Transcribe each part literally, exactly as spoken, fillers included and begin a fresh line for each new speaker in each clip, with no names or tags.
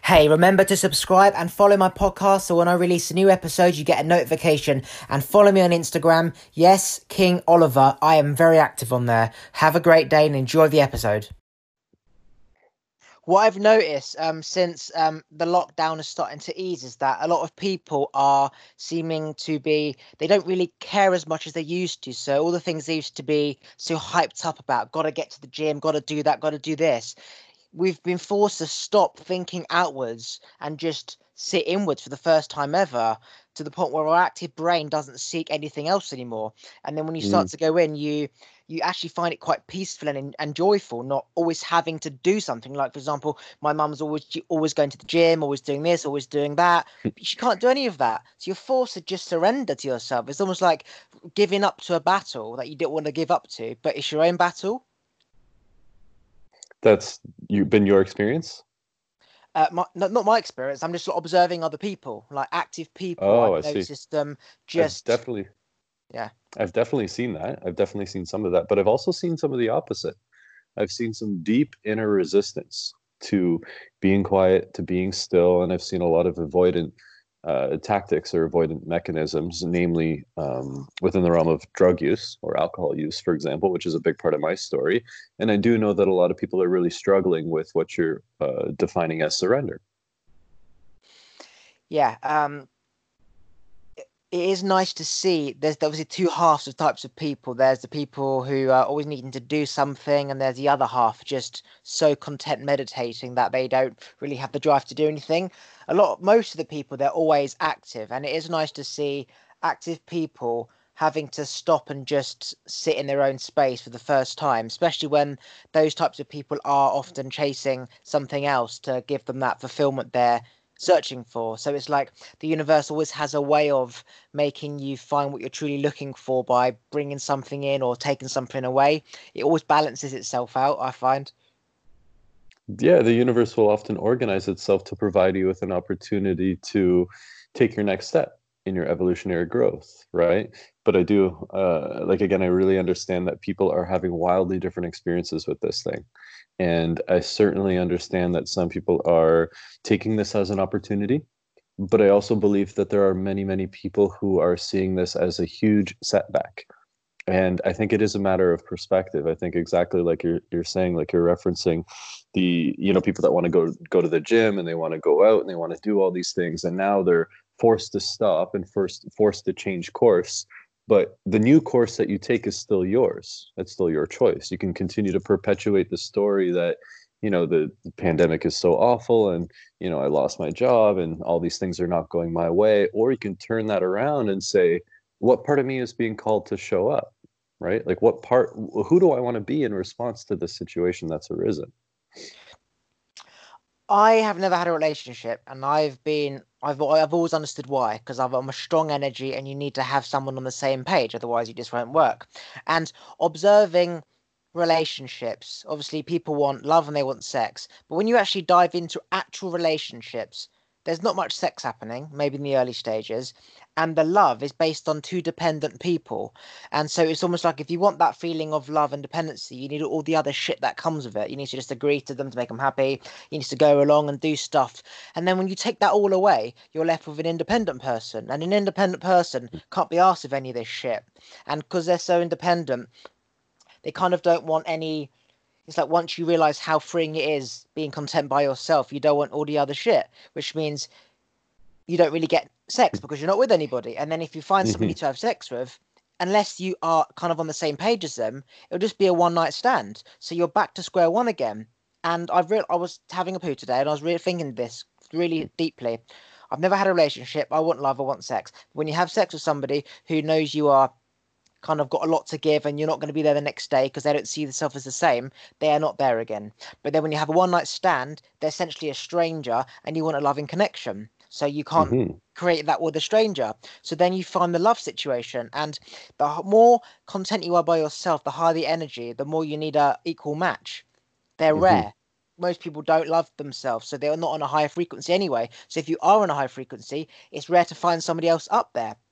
Hey, remember to subscribe and follow my podcast so when I release a new episode, you get a notification. And follow me on Instagram. Yes, King Oliver. I am very active on there. Have a great day and enjoy the episode. What I've noticed um, since um, the lockdown is starting to ease is that a lot of people are seeming to be, they don't really care as much as they used to. So all the things they used to be so hyped up about, got to get to the gym, got to do that, got to do this. We've been forced to stop thinking outwards and just sit inwards for the first time ever, to the point where our active brain doesn't seek anything else anymore. And then when you start
Mm.
to go in, you you actually find it quite peaceful and, and joyful, not always having to do something. Like, for example, my mum's always always going to the gym, always doing this, always doing that. But she can't do any of that. So you're forced to just surrender to yourself. It's almost like giving up to a battle that you didn't want to give up to, but it's your own battle.
That's you been your experience?
Uh, my, not, not my experience. I'm just observing other people, like active people.
Oh,
I've
I see.
noticed them
I've
just,
definitely
yeah.
I've definitely seen that. I've definitely seen some of that, but I've also seen some of the opposite. I've seen some deep inner resistance to being quiet, to being still, and I've seen a lot of avoidant uh, tactics or avoidant mechanisms, namely um, within the realm of drug use or alcohol use, for example, which is a big part of my story. And I do know that a lot of people are really struggling with what you're uh, defining as surrender.
Yeah. Um, it is nice to see there's obviously two halves of types of people. There's the people who are always needing to do something, and there's the other half just so content meditating that they don't really have the drive to do anything. A lot, most of the people, they're always active, and it is nice to see active people having to stop and just sit in their own space for the first time, especially when those types of people are often chasing something else to give them that fulfillment they're searching for. So it's like the universe always has a way of making you find what you're truly looking for by bringing something in or taking something away. It always balances itself out, I find.
Yeah, the universe will often organize itself to provide you with an opportunity to take your next step in your evolutionary growth, right? But I do, uh, like, again, I really understand that people are having wildly different experiences with this thing. And I certainly understand that some people are taking this as an opportunity. But I also believe that there are many, many people who are seeing this as a huge setback. And I think it is a matter of perspective. I think exactly like you're you're saying, like you're referencing the, you know, people that want to go go to the gym and they want to go out and they want to do all these things. And now they're forced to stop and first forced to change course. But the new course that you take is still yours. It's still your choice. You can continue to perpetuate the story that, you know, the, the pandemic is so awful and, you know, I lost my job and all these things are not going my way. Or you can turn that around and say, what part of me is being called to show up? Right? Like what part, who do I want to be in response to the situation that's arisen?
I have never had a relationship, and I've been I've I've always understood why, because I'm a strong energy, and you need to have someone on the same page, otherwise you just won't work. And observing relationships, obviously people want love and they want sex, but when you actually dive into actual relationships, there's not much sex happening, maybe in the early stages, and the love is based on two dependent people. And so it's almost like if you want that feeling of love and dependency, you need all the other shit that comes with it. You need to just agree to them to make them happy. You need to go along and do stuff. And then when you take that all away, you're left with an independent person. And an independent person can't be asked of any of this shit. And because they're so independent, they kind of don't want any. It's like once you realize how freeing it is being content by yourself, you don't want all the other shit, which means you don't really get sex because you're not with anybody. And then if you find somebody
Hmm.
to have sex with, unless you are kind of on the same page as them, it'll just be a one night stand. So you're back to square one again. And I've real I was having a poo today and I was really thinking this really deeply. I've never had a relationship. I want love, I want sex. When you have sex with somebody who knows you are kind of got a lot to give and you're not going to be there the next day because they don't see themselves as the same, they are not there again. But then when you have a one night stand, they're essentially a stranger and you want a loving connection. So you can't
Hmm.
create that with a stranger. So then you find the love situation. And the more content you are by yourself, the higher the energy, the more you need a equal match. They're
Hmm.
rare. Most people don't love themselves, so they're not on a higher frequency anyway. So if you are on a high frequency, it's rare to find somebody else up there.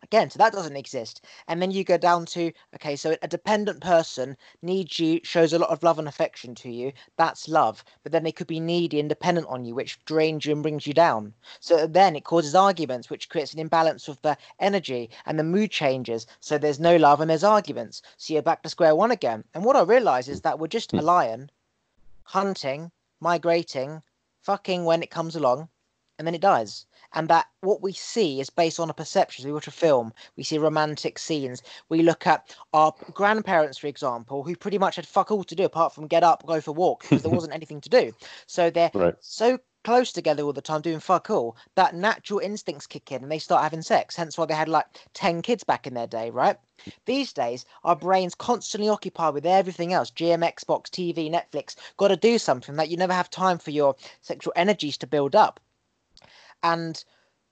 Again, so that doesn't exist. And then you go down to, okay, so a dependent person needs you, shows a lot of love and affection to you. That's love. But then they could be needy and dependent on you, which drains you and brings you down. So then it causes arguments, which creates an imbalance of the energy and the mood changes. So there's no love and there's arguments. So you're back to square one again. And what I realize is that we're just a lion hunting, migrating, fucking when it comes along, and then it dies. And that what we see is based on a perception. We watch a film, we see romantic scenes. We look at our grandparents, for example, who pretty much had fuck all to do apart from get up, go for a walk, because there wasn't anything to do. So they're
Right.
so close together all the time doing fuck all that natural instincts kick in and they start having sex. Hence why they had like ten kids back in their day, right? These days, our brains constantly occupied with everything else. G M, Xbox, T V, Netflix. Got to do something that you never have time for your sexual energies to build up. And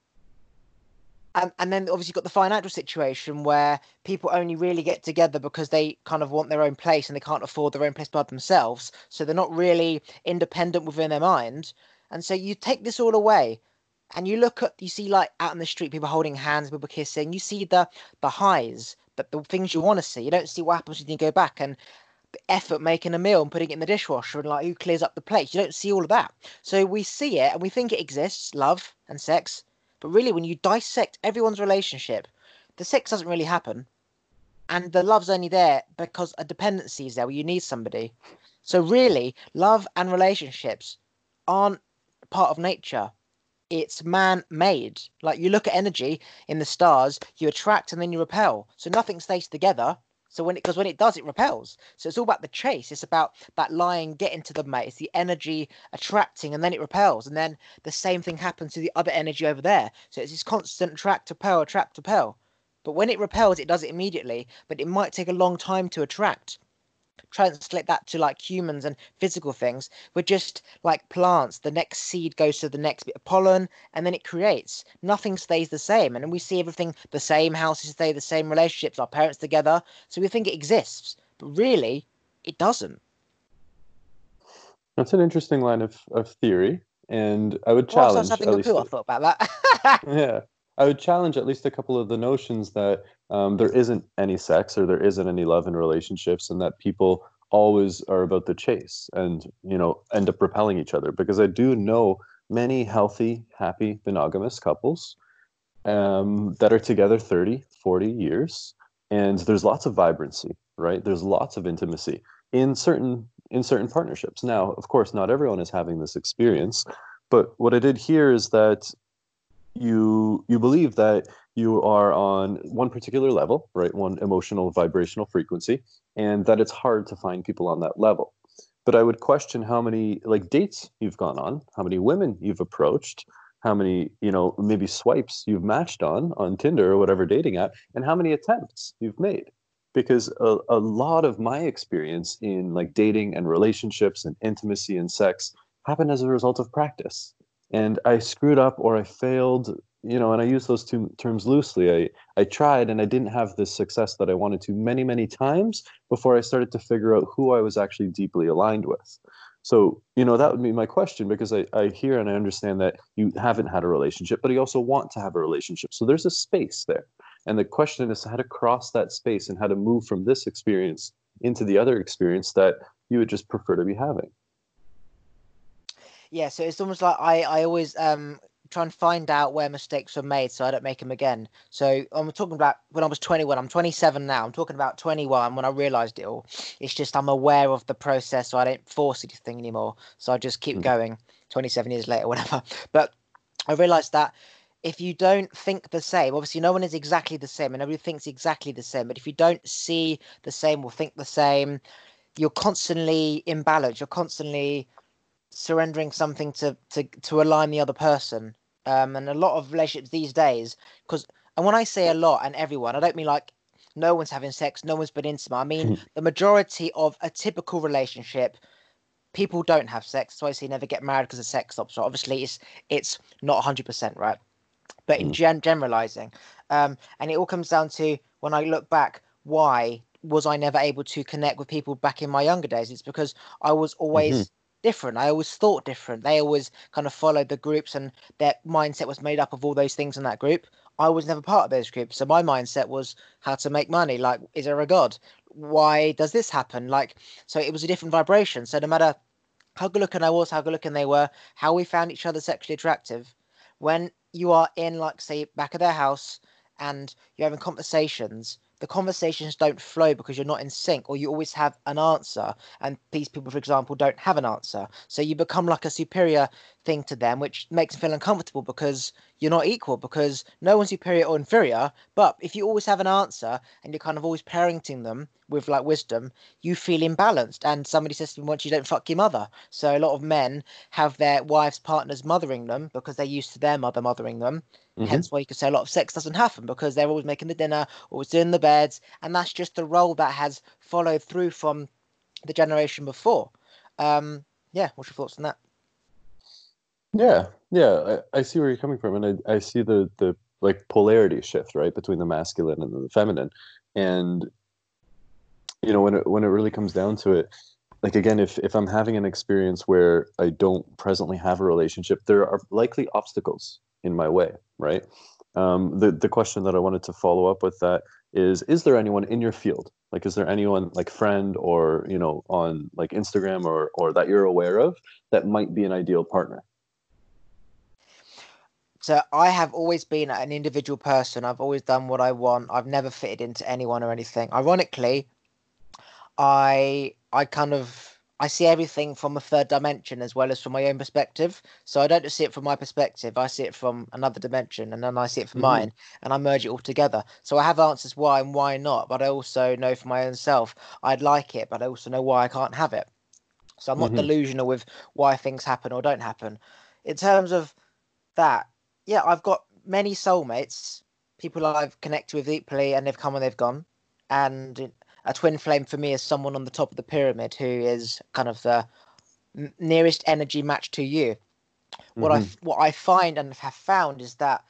and, and then obviously you've got the financial situation where people only really get together because they kind of want their own place and they can't afford their own place by themselves. So they're not really independent within their mind. And so you take this all away and you look at, you see like out in the street, people holding hands, people kissing. You see the the highs, but the things you want to see. You don't see what happens when you go back and the effort making a meal and putting it in the dishwasher and like who clears up the plates. You don't see all of that. So we see it and we think it exists, love and sex. But really, when you dissect everyone's relationship, the sex doesn't really happen. And the love's only there because a dependency is there where you need somebody. So really, love and relationships aren't part of nature. It's man-made. Like you look at energy in the stars, you attract and then you repel. So nothing stays together. So when it, because when it does, it repels. So it's all about the chase. It's about that lion getting to the mate. It's the energy attracting and then it repels. And then the same thing happens to the other energy over there. So it's this constant attract, repel, attract, repel. But when it repels, it does it immediately. But it might take a long time to attract. Translate that to like humans and physical things. We're just like plants. The next seed goes to the next bit of pollen and then it creates. Nothing stays the same. And we see everything the same, houses stay the same, relationships, our parents together. So we think it exists, but really it doesn't.
That's an interesting line of, of theory. And I would
Whilst I was
challenge
having
at
a
least
poo, I thought about that.
yeah. I would challenge at least a couple of the notions that um, there isn't any sex or there isn't any love in relationships, and that people always are about the chase and, you know, end up repelling each other. Because I do know many healthy, happy, monogamous couples um, that are together thirty, forty years, and there's lots of vibrancy, right? There's lots of intimacy in certain in certain partnerships. Now, of course, not everyone is having this experience, but what I did hear is that you you believe that you are on one particular level, right? One emotional vibrational frequency, and that it's hard to find people on that level. But I would question how many like dates you've gone on, how many women you've approached, how many, you know, maybe swipes you've matched on on Tinder or whatever dating app, and how many attempts you've made. Because a, a lot of my experience in like dating and relationships and intimacy and sex happened as a result of practice. And I screwed up or I failed, you know, and I use those two terms loosely. I, I tried and I didn't have the success that I wanted to many, many times before I started to figure out who I was actually deeply aligned with. So, you know, that would be my question, because I, I hear and I understand that you haven't had a relationship, but you also want to have a relationship. So there's a space there. And the question is how to cross that space and how to move from this experience into the other experience that you would just prefer to be having.
Yeah, so it's almost like I, I always um try and find out where mistakes were made so I don't make them again. So I'm talking about when I was twenty-one. I'm twenty-seven now. I'm talking about twenty-one when I realised it all. It's just I'm aware of the process, so I don't force anything anymore. So I just keep
Mm.
going. twenty-seven years later, whatever. But I realised that if you don't think the same, obviously no one is exactly the same, and everybody thinks exactly the same. But if you don't see the same or think the same, you're constantly imbalanced. You're constantly surrendering something to to to align the other person. Um, and a lot of relationships these days, because and when I say a lot and everyone, I don't mean like no one's having sex, no one's been intimate. I mean the majority of a typical relationship, people don't have sex. So I say never get married because the sex stops. So obviously it's it's not one hundred percent right, but in
Mm.
gen- generalizing, um, and it all comes down to when I look back, why was I never able to connect with people back in my younger days? It's because I was
Hmm.
always different. I always thought different. They always kind of followed the groups, and their mindset was made up of all those things in that group. I was never part of those groups. So my mindset was how to make money. Like, is there a God? Why does this happen? Like, so it was a different vibration. So no matter how good looking I was, how good looking they were, how we found each other sexually attractive, when you are in, like, say, back of their house and you're having conversations, the conversations don't flow because you're not in sync, or you always have an answer, and these people, for example, don't have an answer. So you become like a superior thing to them, which makes them feel uncomfortable because you're not equal, because no one's superior or inferior. But if you always have an answer and you're kind of always parenting them with like wisdom, you feel imbalanced. And somebody says to me once, you don't fuck your mother. So a lot of men have their wives, partners mothering them because they're used to their mother mothering them.
Hmm.
Hence why you could say a lot of sex doesn't happen, because they're always making the dinner, always doing the beds, and that's just the role that has followed through from the generation before. Um, yeah, what's your thoughts on that?
Yeah, yeah, I, I see where you're coming from, and I, I see the the like polarity shift, right, between the masculine and the feminine. And you know, when it when it really comes down to it, like again, if if I'm having an experience where I don't presently have a relationship, there are likely obstacles in my way, right? Um, the the question that I wanted to follow up with that is: is there anyone in your field? Like, is there anyone like friend or you know on like Instagram or or that you're aware of that might be an ideal partner?
So I have always been an individual person. I've always done what I want. I've never fitted into anyone or anything. Ironically, I I kind of I see everything from a third dimension as well as from my own perspective. So I don't just see it from my perspective. I see it from another dimension, and then I see it from
Hmm.
mine, and I merge it all together. So I have answers why and why not, but I also know for my own self I'd like it, but I also know why I can't have it. So I'm not
Hmm.
delusional with why things happen or don't happen. In terms of that, yeah, I've got many soulmates, people I've connected with deeply, and they've come and they've gone. And a twin flame for me is someone on the top of the pyramid who is kind of the nearest energy match to you. What I
Hmm.
what I find and have found is that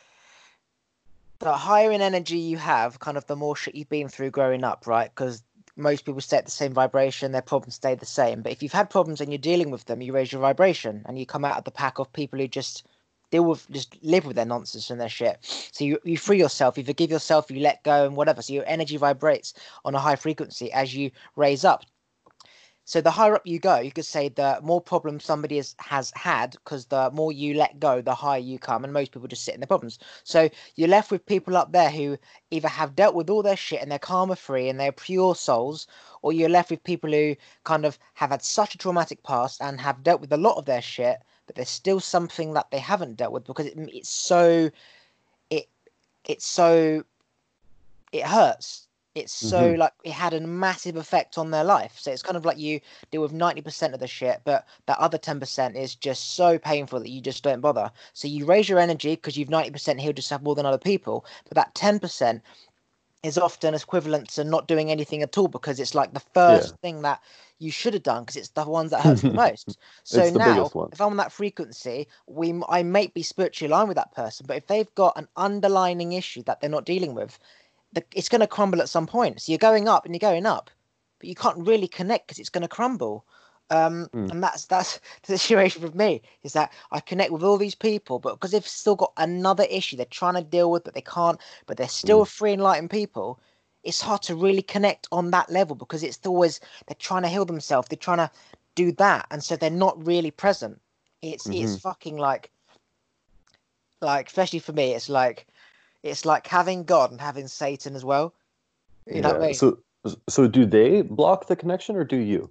the higher in energy you have, kind of the more shit you've been through growing up, right? Because most people stay at the same vibration, their problems stay the same. But if you've had problems and you're dealing with them, you raise your vibration and you come out of the pack of people who just deal with, just live with their nonsense and their shit. So you, you free yourself, you forgive yourself, you let go and whatever. So your energy vibrates on a high frequency as you raise up. So the higher up you go, you could say the more problems somebody has, has had, because the more you let go, the higher you come, and most people just sit in their problems. So you're left with people up there who either have dealt with all their shit and they're karma free and they're pure souls, or you're left with people who kind of have had such a traumatic past and have dealt with a lot of their shit, but there's still something that they haven't dealt with because it, it's so it it's so it hurts. It's so
Hmm.
like it had a massive effect on their life. So it's kind of like you deal with ninety percent of the shit, but that other ten percent is just so painful that you just don't bother. So you raise your energy because you've ninety percent healed yourself more than other people, but that ten percent is often equivalent to not doing anything at all because it's like the
Yeah.
first thing that you should have done because it's the ones that hurts the most. So
It's the
now,
biggest one.
if I'm on that frequency, we I may be spiritually aligned with that person, but if they've got an underlining issue that they're not dealing with, the, it's going to crumble at some point. So you're going up and you're going up, but you can't really connect because it's going to crumble. Um,
Mm.
and that's that's the situation with me is that I connect with all these people, but because they've still got another issue they're trying to deal with, but they can't, but they're still
Mm.
free enlightened people. It's hard to really connect on that level because it's always they're trying to heal themselves, they're trying to do that, and so they're not really present. It's it's
Hmm.
fucking like like especially for me, it's like it's like having God and having Satan as well. You know what I
Yeah.
mean?
So so do they block the connection or do you?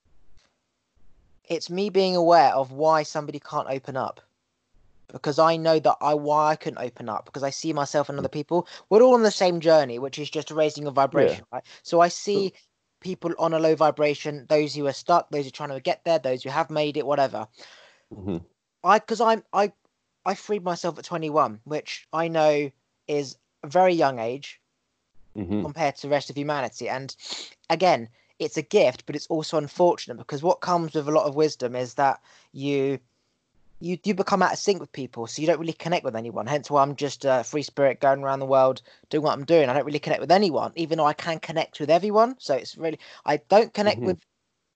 It's me being aware of why somebody can't open up because I know that I why I couldn't open up because I see myself and other people. We're all on the same journey, which is just raising a
Yeah.
vibration, right? So I
So
see people on a low vibration, those who are stuck, those who are trying to get there, those who have made it, whatever.
mhm.
I because I'm I I freed myself at twenty-one, which I know is a very young age
Hmm.
compared to the rest of humanity. And again, it's a gift, but it's also unfortunate because what comes with a lot of wisdom is that you you you become out of sync with people, so you don't really connect with anyone. Hence why I'm just a free spirit going around the world doing what I'm doing. I don't really connect with anyone, even though I can connect with everyone. So it's really I don't connect
Hmm.
with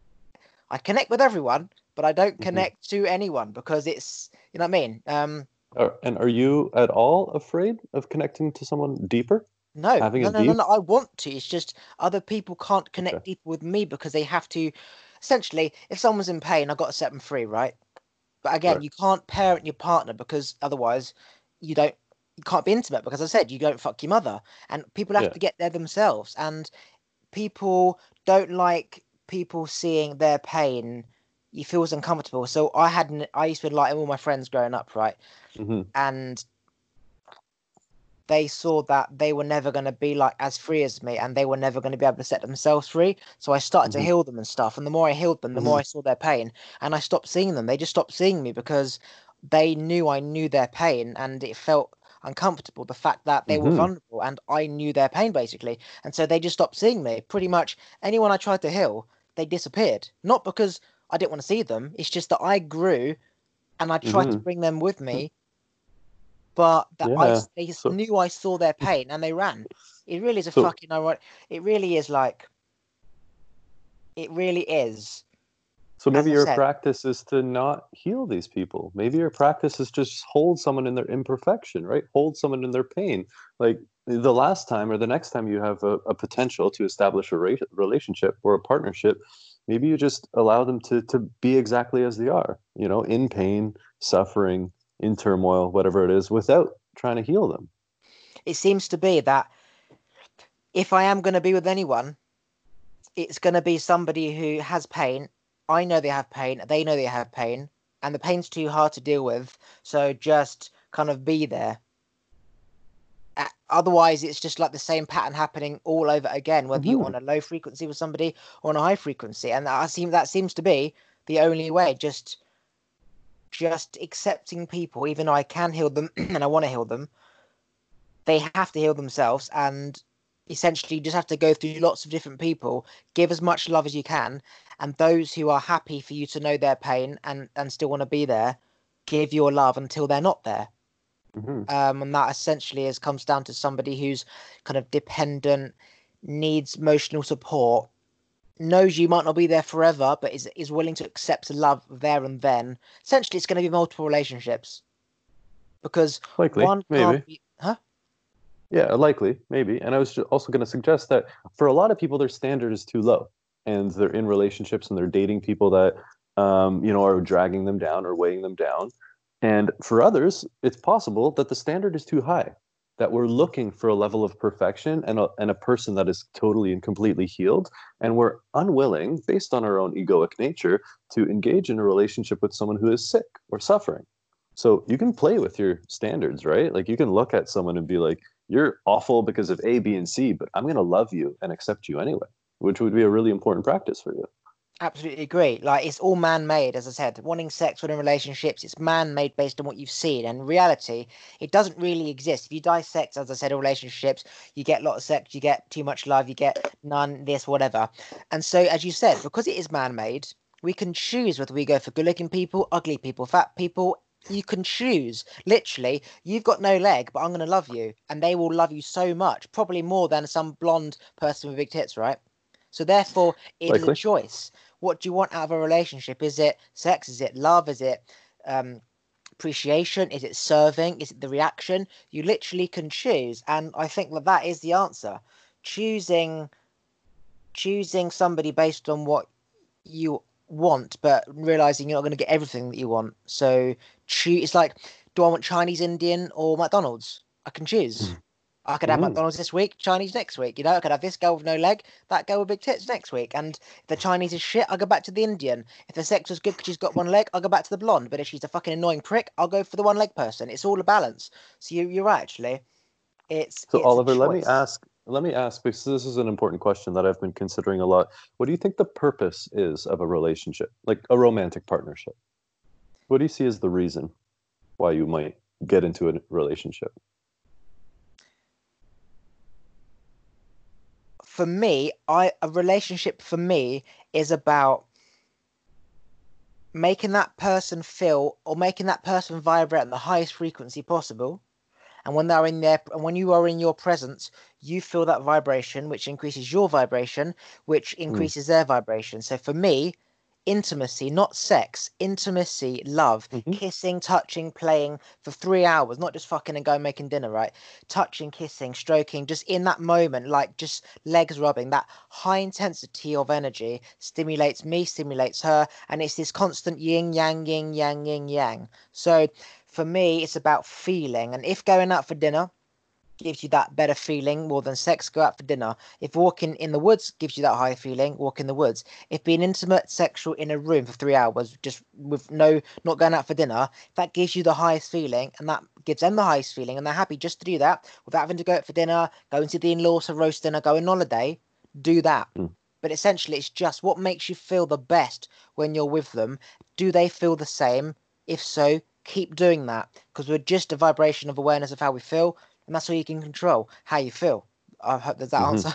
I connect with everyone, but I don't
Hmm.
connect to anyone because it's you know what I mean. Um,
Are, and are you at all afraid of connecting to someone deeper?
No,
Having a
no, no, no,
deep?
no. I want to. It's just other people can't
Okay.
connect deeper with me because they have to. Essentially, if someone's in pain, I've got to set them free, right? But again,
Right.
you can't parent your partner because otherwise you don't you can't be intimate because I said you don't fuck your mother. And people have
Yeah.
to get there themselves. And people don't like people seeing their pain. You feels uncomfortable. So I had an, I used to like all my friends growing up, right?
Hmm.
And they saw that they were never going to be like as free as me and they were never going to be able to set themselves free. So I started to
Hmm.
heal them and stuff. And the more I healed them, the more
Hmm.
I saw their pain. And I stopped seeing them. They just stopped seeing me because they knew I knew their pain and it felt uncomfortable. The fact that they were
Hmm.
vulnerable and I knew their pain basically. And so they just stopped seeing me. Pretty much anyone I tried to heal, they disappeared. Not because I didn't want to see them. It's just that I grew and I tried to
Hmm.
bring them with me, but that I
Yeah.
they
So,
knew I saw their pain and they ran. It really is a
so,
fucking ironic. It really is like it really is.
so
As
maybe
I
your
said,
practice is to not heal these people. Maybe your practice is just hold someone in their imperfection, right? Hold someone in their pain. Like the last time or the next time you have a, a potential to establish a ra- relationship or a partnership, maybe you just allow them to to be exactly as they are, you know, in pain, suffering, in turmoil, whatever it is, without trying to heal them.
it seems to be that if I am going to be with anyone, it's going to be somebody who has pain. I know they have pain. They know they have pain, and the pain's too hard to deal with. So just kind of be there. Uh, Otherwise, it's just like the same pattern happening all over again, whether you're
Hmm.
on a low frequency with somebody or on a high frequency. And I seem that seems to be the only way. Just just accepting people, even though I can heal them and I want to heal them, they have to heal themselves and essentially you just have to go through lots of different people, give as much love as you can, and those who are happy for you to know their pain and, and still want to be there, give your love until they're not there.
Hmm.
Um, and that essentially is comes down to somebody who's kind of dependent, needs emotional support, knows you might not be there forever, but is is willing to accept love there and then. Essentially, it's going to be multiple relationships because
Likely,
one
maybe.
can't be, huh?
Yeah, likely, maybe. And I was ju- also going to suggest that for a lot of people, their standard is too low, and they're in relationships and they're dating people that, um, you know, are dragging them down or weighing them down. And for others, it's possible that the standard is too high, that we're looking for a level of perfection and a, and a person that is totally and completely healed, and we're unwilling, based on our own egoic nature, to engage in a relationship with someone who is sick or suffering. So you can play with your standards, right? Like you can look at someone and be like, you're awful because of A, B, and C, but I'm going to love you and accept you anyway, which would be a really important practice for you.
Absolutely agree. Like it's all man-made, as I said. Wanting sex, wanting relationships, it's man-made based on what you've seen. And in reality, it doesn't really exist. If you dissect, as I said, relationships, you get a lot of sex, you get too much love, you get none, this, whatever. And so, as you said, because it is man-made, we can choose whether we go for good-looking people, ugly people, fat people. You can choose. Literally, you've got no leg, but I'm going to love you. And they will love you so much, probably more than some blonde person with big tits, right? So therefore, it is a
Likely.
choice. What do you want out of a relationship? Is it sex? Is it love? Is it um, appreciation? Is it serving? Is it the reaction? You literally can choose, and I think that that is the answer. Choosing choosing somebody based on what you want, but realizing you're not going to get everything that you want. So choose. It's like, do I want Chinese, Indian, or McDonald's? I can choose. I could have
Mm-hmm.
McDonald's this week, Chinese next week. You know, I could have this girl with no leg, that girl with big tits next week. And if the Chinese is shit, I'll go back to the Indian. If the sex was good because she's got one leg, I'll go back to the blonde. But if she's a fucking annoying prick, I'll go for the one leg person. It's all a balance. So you, you're right, actually. It's
So
it's a
Oliver, let me
choice.
ask, let me ask, because this is an important question that I've been considering a lot. What do you think the purpose is of a relationship, like a romantic partnership? What do you see as the reason why you might get into a relationship?
For me, I a relationship for me is about making that person feel or making that person vibrate at the highest frequency possible. And when they're in there, and when you are in your presence, you feel that vibration, which increases your vibration, which
Hmm.
increases their vibration. So for me, intimacy, not sex, intimacy, love,
Hmm.
kissing, touching, playing for three hours, not just fucking and going making dinner, right? Touching, kissing, stroking, just in that moment, like just legs rubbing, that high intensity of energy stimulates me, stimulates her, and it's this constant yin yang, yin yang, yin yang. So for me, it's about feeling, and if going out for dinner gives you that better feeling more than sex, go out for dinner. If walking in the woods gives you that high feeling, walk in the woods. If being intimate, sexual in a room for three hours, just with no, not going out for dinner, that gives you the highest feeling, and that gives them the highest feeling, and they're happy just to do that without having to go out for dinner, going to the in-laws for roast dinner, go on holiday, do that.
Mm.
But essentially, it's just what makes you feel the best when you're with them. Do they feel the same? If so, keep doing that, because we're just a vibration of awareness of how we feel, and that's all you can control, how you feel. I hope there's that
Hmm.
answer.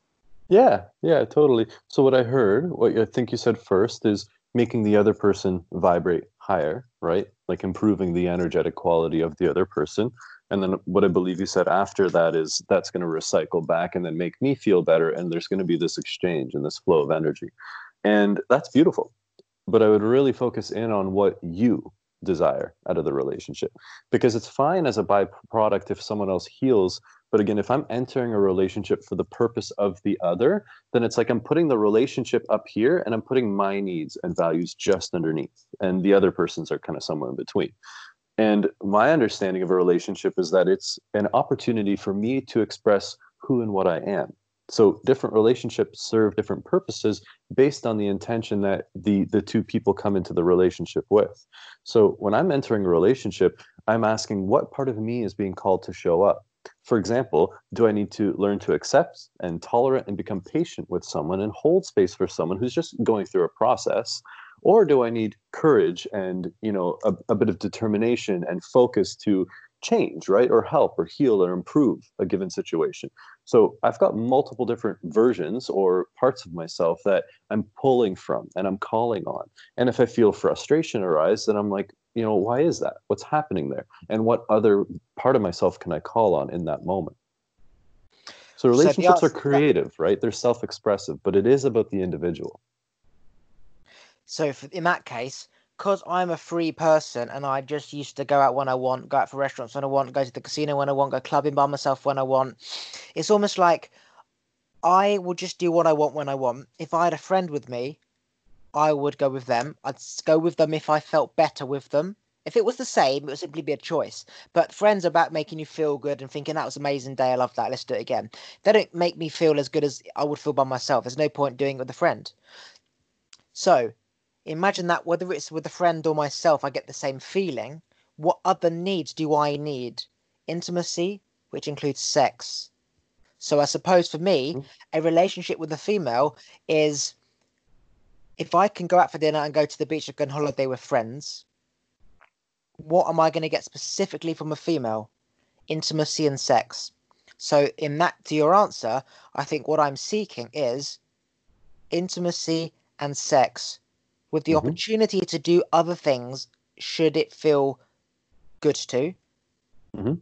Yeah, yeah, totally. So what I heard, what I think you said first is making the other person vibrate higher, right? Like improving the energetic quality of the other person. And then what I believe you said after that is that's going to recycle back and then make me feel better. And there's going to be this exchange and this flow of energy. And that's beautiful. But I would really focus in on what you desire out of the relationship, because it's fine as a byproduct if someone else heals. But again, if I'm entering a relationship for the purpose of the other, then it's like I'm putting the relationship up here and I'm putting my needs and values just underneath, and the other person's are kind of somewhere in between. And my understanding of a relationship is that it's an opportunity for me to express who and what I am. So different relationships serve different purposes based on the intention that the the two people come into the relationship with. So when I'm entering a relationship, I'm asking what part of me is being called to show up. For example, do I need to learn to accept and tolerate and become patient with someone and hold space for someone who's just going through a process? Or do I need courage and, you know, a, a bit of determination and focus to change, right? Or help or heal or improve a given situation. So I've got multiple different versions or parts of myself that I'm pulling from and I'm calling on. And if I feel frustration arise, then I'm like, you know, why is that? What's happening there? And what other part of myself can I call on in that moment? So
So the
relationships are
answer to that,
creative, right? They're self-expressive, but it is about the individual.
so for, in that case, because I'm a free person and I just used to go out when I want, go out for restaurants when I want, go to the casino when I want, go clubbing by myself when I want, it's almost like I will just do what I want when I want. If I had a friend with me, I would go with them. I'd go with them if I felt better with them. If it was the same, it would simply be a choice. But friends are about making you feel good and thinking that was an amazing day. I love that. Let's do it again. They don't make me feel as good as I would feel by myself. There's no point doing it with a friend. So imagine that whether it's with a friend or myself, I get the same feeling. What other needs do I need? Intimacy, which includes sex. So I suppose for me,
Mhm.
a relationship with a female is if I can go out for dinner and go to the beach and go on holiday with friends, what am I going to get specifically from a female? Intimacy and sex. So, in that, to your answer, I think what I'm seeking is intimacy and sex with the
Mhm.
opportunity to do other things should it feel good to,
Mhm.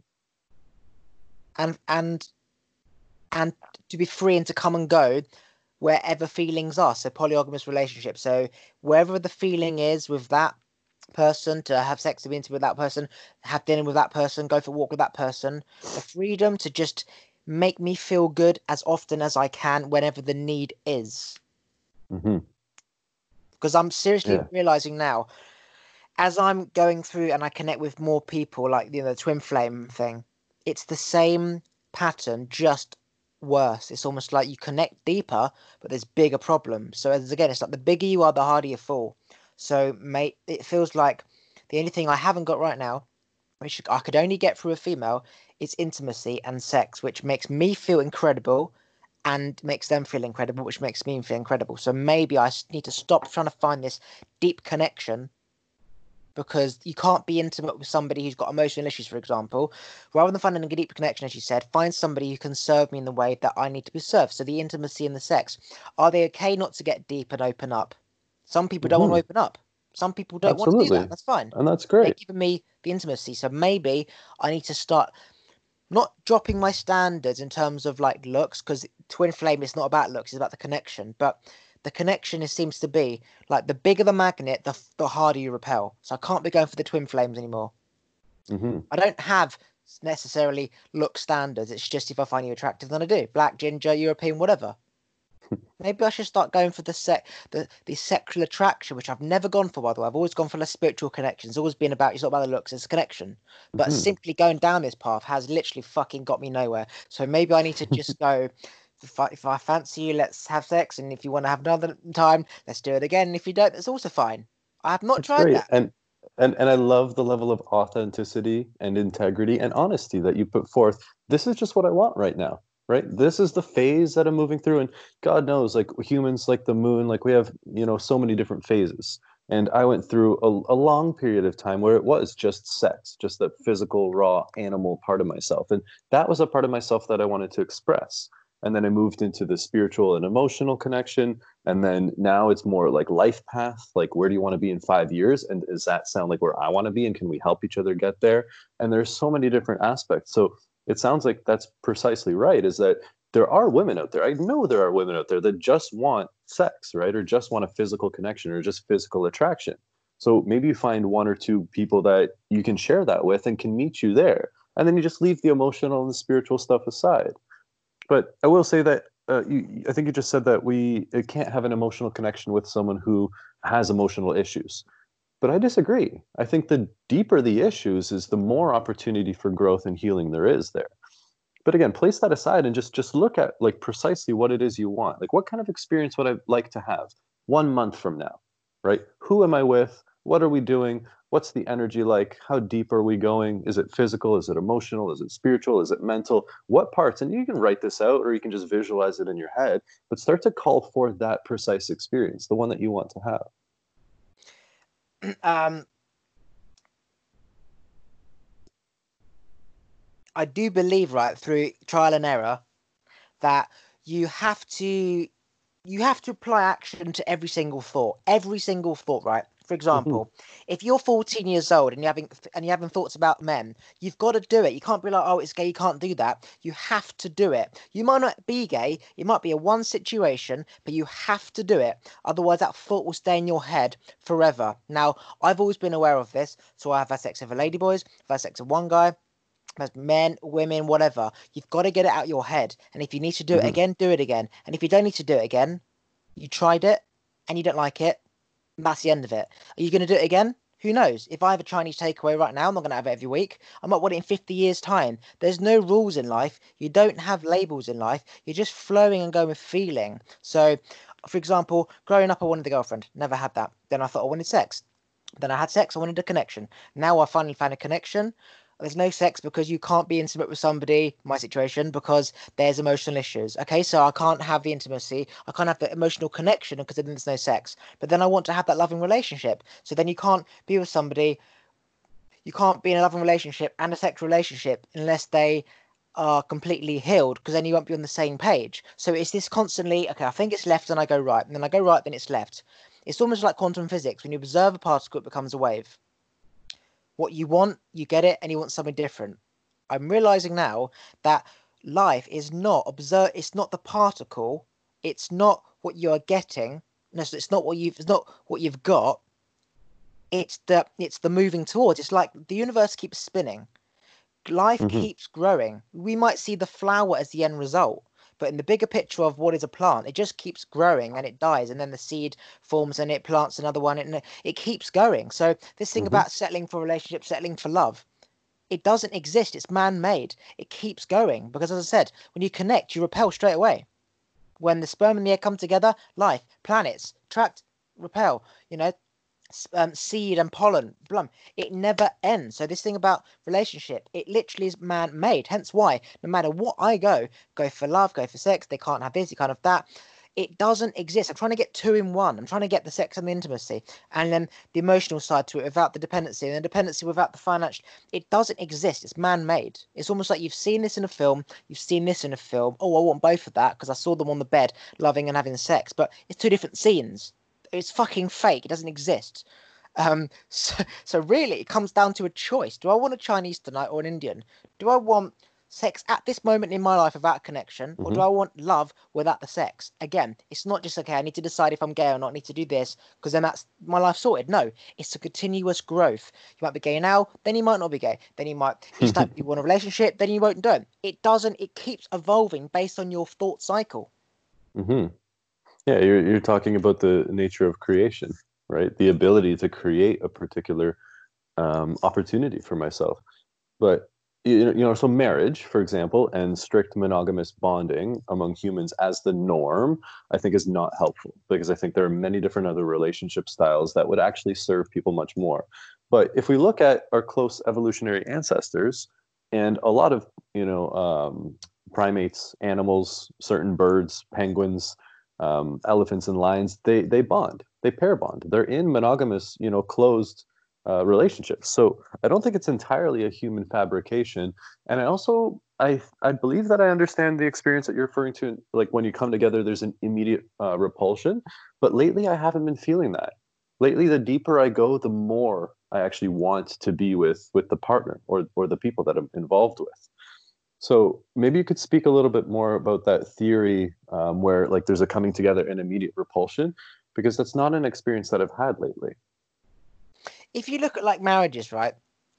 and and and to be free and to come and go wherever feelings are. So polygamous relationship. So wherever the feeling is with that person, to have sex with with that person, have dinner with that person, go for a walk with that person, the freedom to just make me feel good as often as I can whenever the need is.
Mhm.
Because I'm seriously
Yeah.
realizing now, as I'm going through and I connect with more people, like you know, the twin flame thing, it's the same pattern, just worse. It's almost like you connect deeper, but there's bigger problems. So as again, it's like the bigger you are, the harder you fall. So mate, it feels like the only thing I haven't got right now, which I could only get through a female, is intimacy and sex, which makes me feel incredible and makes them feel incredible, which makes me feel incredible. So maybe I need to stop trying to find this deep connection because you can't be intimate with somebody who's got emotional issues, for example. Rather than finding a deep connection, as you said, find somebody who can serve me in the way that I need to be served. So the intimacy and the sex. Are they okay not to get deep and open up? Some people don't want to
Mhm.
open up. Some people don't want to do that.
Absolutely.
That's fine.
And that's
They're
great.
giving me the intimacy. So maybe I need to start not dropping my standards in terms of like looks, because twin flame is not about looks, it's about the connection. But the connection is, seems to be like the bigger the magnet, the the harder you repel. So I can't be going for the twin flames anymore.
Mm-hmm.
I don't have necessarily look standards. It's just if I find you attractive, then I do. Black, ginger, European, whatever. Maybe I should start going for the sec the, the sexual attraction, which I've never gone for, by the way. I've always gone for the spiritual connection. It's always been about, it's not about the looks, it's a connection. But
Mm-hmm.
simply going down this path has literally fucking got me nowhere. So maybe I need to just go, if I, if I fancy you, let's have sex. And if you want to have another time, let's do it again. And if you don't, that's also fine. I have not
That's
tried
great.
that.
And and and I love the level of authenticity and integrity and honesty that you put forth. This is just what I want right now, right? This is the phase that I'm moving through. And God knows, like humans, like the moon, like we have, you know, so many different phases. And I went through a, a long period of time where it was just sex, just that physical, raw animal part of myself. And that was a part of myself that I wanted to express. And then I moved into the spiritual and emotional connection. And then now it's more like life path. Like, where do you want to be in five years? And does that sound like where I want to be? And can we help each other get there? And there's so many different aspects. So it sounds like that's precisely right, is that there are women out there. I know there are women out there that just want sex, right? Or just want a physical connection or just physical attraction. So maybe you find one or two people that you can share that with and can meet you there. And then you just leave the emotional and the spiritual stuff aside. But I will say that uh, you, I think you just said that we it can't have an emotional connection with someone who has emotional issues. But I disagree. I think the deeper the issues is the more opportunity for growth and healing there is there. But again, place that aside and just just look at like precisely what it is you want. Like, what kind of experience would I like to have one month from now, right? Who am I with? What are we doing? What's the energy like? How deep are we going? Is it physical? Is it emotional? Is it spiritual? Is it mental? What parts? And you can write this out or you can just visualize it in your head, but start to call for that precise experience, the one that you want to have.
um, I do believe, right, through trial and error, that you have to you have to apply action to every single thought, every single thought, right? For
Mm-hmm.
example, if you're fourteen years old and you're having and you're having thoughts about men, you've got to do it. You can't be like, oh, it's gay, you can't do that. You have to do it. You might not be gay, it might be a one situation, but you have to do it. Otherwise, that thought will stay in your head forever. Now, I've always been aware of this, so I've had sex with a ladyboys, I've had sex with one guy. As men, women, whatever, you've got to get it out of your head. And if you need to do it
Mm-hmm.
again, do it again. And if you don't need to do it again, you tried it and you don't like it, and that's the end of it. Are you going to do it again? Who knows? If I have a Chinese takeaway right now, I'm not going to have it every week. I might want it in fifty years' time. There's no rules in life. You don't have labels in life. You're just flowing and going with feeling. So, for example, growing up, I wanted a girlfriend. Never had that. Then I thought I wanted sex. Then I had sex. I wanted a connection. Now I finally found a connection. There's no sex because you can't be intimate with somebody, my situation, because there's emotional issues. Okay, so I can't have the intimacy, I can't have the emotional connection because then there's no sex. But then I want to have that loving relationship. So then you can't be with somebody, you can't be in a loving relationship and a sexual relationship unless they are completely healed, because then you won't be on the same page. So it's this constantly, okay, I think it's left and I go right, and then I go right, then it's left. It's almost like quantum physics. When you observe a particle, it becomes a wave. What you want, you get it, and you want something different. I'm realizing now that life is not observe. It's not the particle. It's not what you are getting. No, it's not what you've. It's not what you've got. It's the. It's the moving towards. It's like the universe keeps spinning. Life
Mm-hmm.
keeps growing. We might see the flower as the end result, but in the bigger picture of what is a plant, it just keeps growing and it dies, and then the seed forms and it plants another one, and it keeps going. So this thing
Mm-hmm.
about settling for a relationship, settling for love, it doesn't exist. It's man-made. It keeps going because, as I said, when you connect, you repel straight away. When the sperm and the egg come together, life, planets, attract, repel. You know, um, seed and pollen, blum. It never ends. So this thing about relationship, it literally is man-made. Hence why, no matter what I go, go for love, go for sex, they can't have this, you can't have that. It doesn't exist. I'm trying to get two in one. I'm trying to get the sex and the intimacy, and then the emotional side to it without the dependency, and the dependency without the financial. It doesn't exist. It's man-made. It's almost like you've seen this in a film, you've seen this in a film. Oh, I want both of that because I saw them on the bed, loving and having sex. But it's two different scenes. It's fucking fake. It doesn't exist. Um, so, so really, it comes down to a choice. Do I want a Chinese tonight or an Indian? Do I want sex at this moment in my life without connection, or do
Mm-hmm.
I want love without the sex? Again, it's not just, okay, I need to decide if I'm gay or not, I need to do this, because then that's my life sorted. No, it's a continuous growth. You might be gay now, then you might not be gay. Then you might, each time you want a relationship, then you won't do it. It doesn't, it keeps evolving based on your thought cycle.
Mm-hmm. Yeah, you're you're talking about the nature of creation, right? The ability to create a particular um, opportunity for myself. But you know, you know, so marriage, for example, and strict monogamous bonding among humans as the norm, I think is not helpful, because I think there are many different other relationship styles that would actually serve people much more. But if we look at our close evolutionary ancestors, and a lot of, you know, um, primates, animals, certain birds, penguins, um, elephants, and lions, they they bond, they pair bond. They're in monogamous, you know, closed uh, relationships. So I don't think it's entirely a human fabrication. And I also I I believe that I understand the experience that you're referring to. Like when you come together, there's an immediate uh, repulsion. But lately, I haven't been feeling that. Lately, the deeper I go, the more I actually want to be with with the partner or or the people that I'm involved with. So maybe you could speak a little bit more about that theory, um, where like there's a coming together and immediate repulsion, because that's not an experience that I've had lately.
If you look at like marriages, right?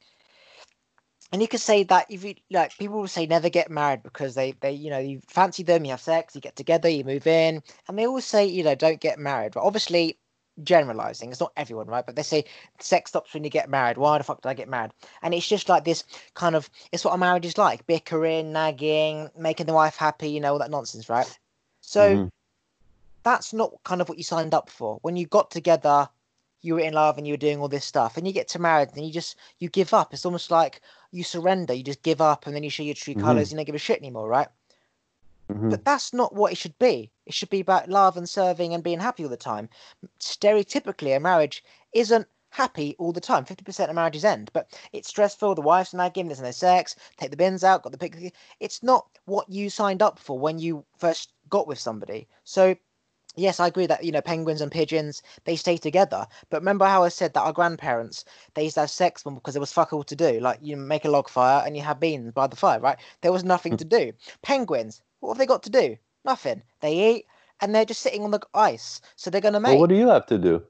And you could say that if you like, people will say never get married because they, they, you know, you fancy them, you have sex, you get together, you move in, and they always say, you know, don't get married. But obviously, generalizing, it's not everyone, right? But they say sex stops when you get married. Why the fuck did I get married? And it's just like this kind of, it's what a marriage is like: bickering, nagging, making the wife happy, you know, all that nonsense, right? So
Mm-hmm.
that's not kind of what you signed up for. When you got together, you were in love and you were doing all this stuff, and you get to married and you just you give up. It's almost like you surrender. You just give up, and then you show your true
Mm-hmm.
colors. You don't give a shit anymore, right?
Mm-hmm.
But that's not what it should be. It should be about love and serving and being happy all the time. Stereotypically, a marriage isn't happy all the time. fifty percent of marriages end, but it's stressful. The wife's nagging, there's no sex, take the bins out, got the pick. It's not what you signed up for when you first got with somebody. So yes, I agree that, you know, penguins and pigeons, they stay together. But remember how I said that our grandparents, they used to have sex because there was fuck all to do. Like, you make a log fire and you have beans by the fire, right? There was nothing to do. Penguins, what have they got to do? Nothing. They eat and they're just sitting on the ice. So they're going to
Well,
mate.
what do you have to do?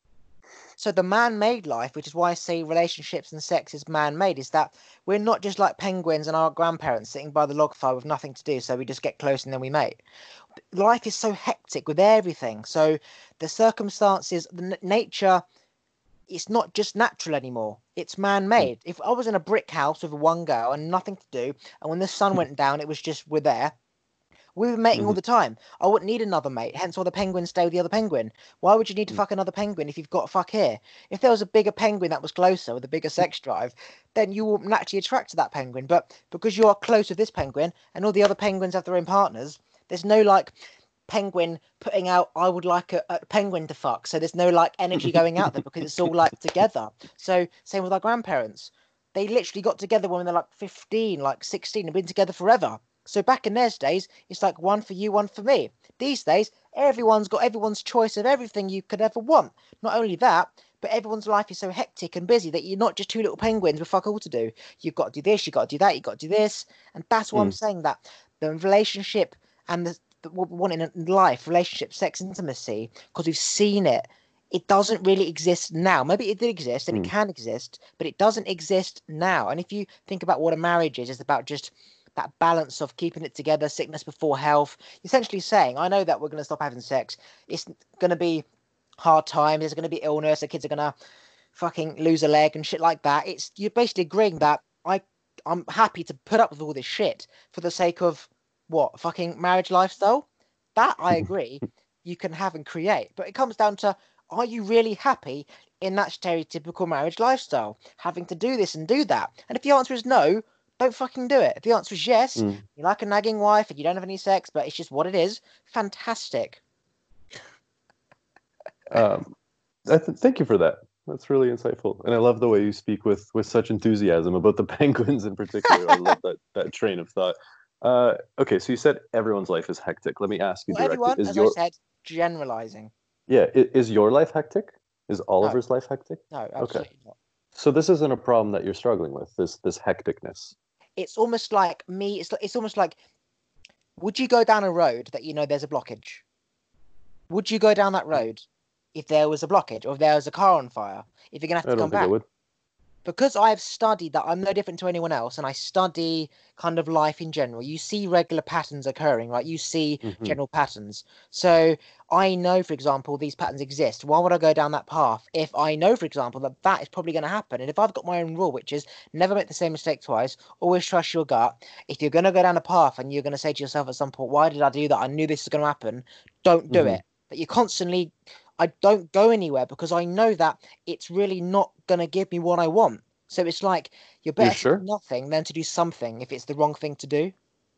So the man-made life, which is why I say relationships and sex is man-made, is that we're not just like penguins and our grandparents sitting by the log fire with nothing to do, so we just get close and then we mate. Life is so hectic with everything. So the circumstances, the n- nature, it's not just natural anymore. It's man-made. If I was in a brick house with one girl and nothing to do, and when the sun went down, it was just we're there. We were mating all
Mm-hmm.
the time. I wouldn't need another mate. Hence why the penguins stay with the other penguin. Why would you need to
Mm-hmm.
fuck another penguin if you've got fuck here? If there was a bigger penguin that was closer with a bigger sex drive, then you will naturally attract to that penguin. But because you are close with this penguin and all the other penguins have their own partners, there's no like penguin putting out, I would like a, a penguin to fuck. So there's no like energy going out there because it's all like together. So same with our grandparents. They literally got together when they're like fifteen, like sixteen, and been together forever. So back in those days, it's like one for you, one for me. These days, everyone's got everyone's choice of everything you could ever want. Not only that, but everyone's life is so hectic and busy that you're not just two little penguins with fuck all to do. You've got to do this, you've got to do that, you've got to do this. And that's why I'm
Mm.
saying that the relationship and the, the what we want in life, relationship, sex, intimacy, because we've seen it, it doesn't really exist now. Maybe it did exist and it
Mm.
can exist, but it doesn't exist now. And if you think about what a marriage is, it's about just that balance of keeping it together, sickness before health. Essentially saying, I know that we're going to stop having sex. It's going to be hard times. There's going to be illness. The kids are going to fucking lose a leg and shit like that. It's you're basically agreeing that I I'm happy to put up with all this shit for the sake of what fucking marriage lifestyle. That I agree you can have and create, but it comes down to, are you really happy in that stereotypical marriage lifestyle, having to do this and do that? And if the answer is no, don't fucking do it. If the answer is yes,
Mm.
you like a nagging wife and you don't have any sex, but it's just what it is, fantastic.
Um, I th- thank you for that. That's really insightful, and I love the way you speak with with such enthusiasm about the penguins in particular. I love that that train of thought. Uh, okay, so you said everyone's life is hectic. Let me ask you
Well,
directly:
everyone,
Is
as I
your
said, generalizing.
yeah, i- is your life hectic? Is
No,
Oliver's life hectic?
no,
Okay,
absolutely not.
so this isn't a problem that you're struggling with. This this hecticness.
it's almost like me. It's it's almost like, would you go down a road that you know there's a blockage? Would you go down that road if there was a blockage or if there was a car on fire? If you're gonna have
I
to
don't
come
think I
back?
would.
Because I've studied that I'm no different to anyone else, and I study kind of life in general. You see regular patterns occurring, right? You see
Hmm.
general patterns. So I know, for example, these patterns exist. Why would I go down that path if I know, for example, that that is probably going to happen? And if I've got my own rule, which is never make the same mistake twice, always trust your gut. If you're going to go down a path and you're going to say to yourself at some point, why did I do that? I knew this was going to happen. Don't do
Hmm.
it. But you constantly, I don't go anywhere because I know that it's really not going to give me what I want. So it's like you're
You're
better to do
sure?
nothing than to do something if it's the wrong thing to do.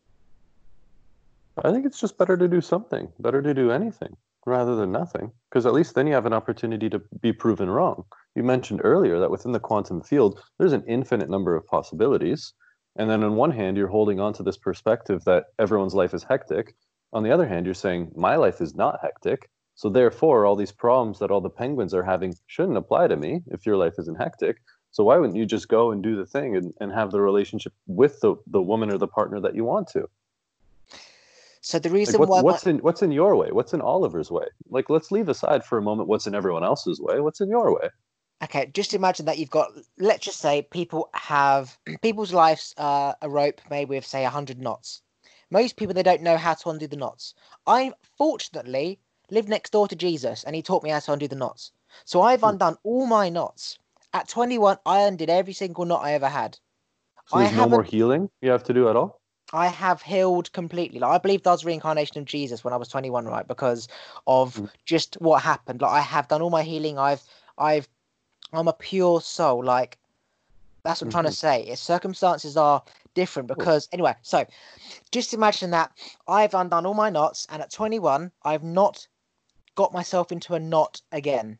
I think it's just better to do something, better to do anything rather than nothing, because at least then you have an opportunity to be proven wrong. You mentioned earlier that within the quantum field, there's an infinite number of possibilities. And then on one hand, you're holding on to this perspective that everyone's life is hectic. On the other hand, you're saying, my life is not hectic. So therefore, all these problems that all the penguins are having shouldn't apply to me if your life isn't hectic. So why wouldn't you just go and do the thing and, and have the relationship with the, the woman or the partner that you want to?
So the
Like
reason
what
why my
what's in what's in your way? What's in Oliver's way? Like let's leave aside for a moment what's in everyone else's way. What's in your way?
okay, just imagine that you've got, let's just say people have people's lives uh, a rope made with say a hundred knots. Most people they don't know how to undo the knots. I fortunately live next door to Jesus and he taught me how to undo the knots. So I've
Hmm.
undone all my knots. At twenty-one, I undid every single knot I ever had.
So
I
there's no more
haven't
healing you have to do at all?
I have healed completely. Like I believed I was reincarnation of Jesus when I was twenty-one, right? Because of
Hmm.
just what happened. Like I have done all my healing. I've I've I'm a pure soul. Like that's what I'm trying to
Hmm.
say. Its circumstances are different
Cool.
because anyway, so just imagine that I've undone all my knots and at twenty-one I've not got myself into a knot again.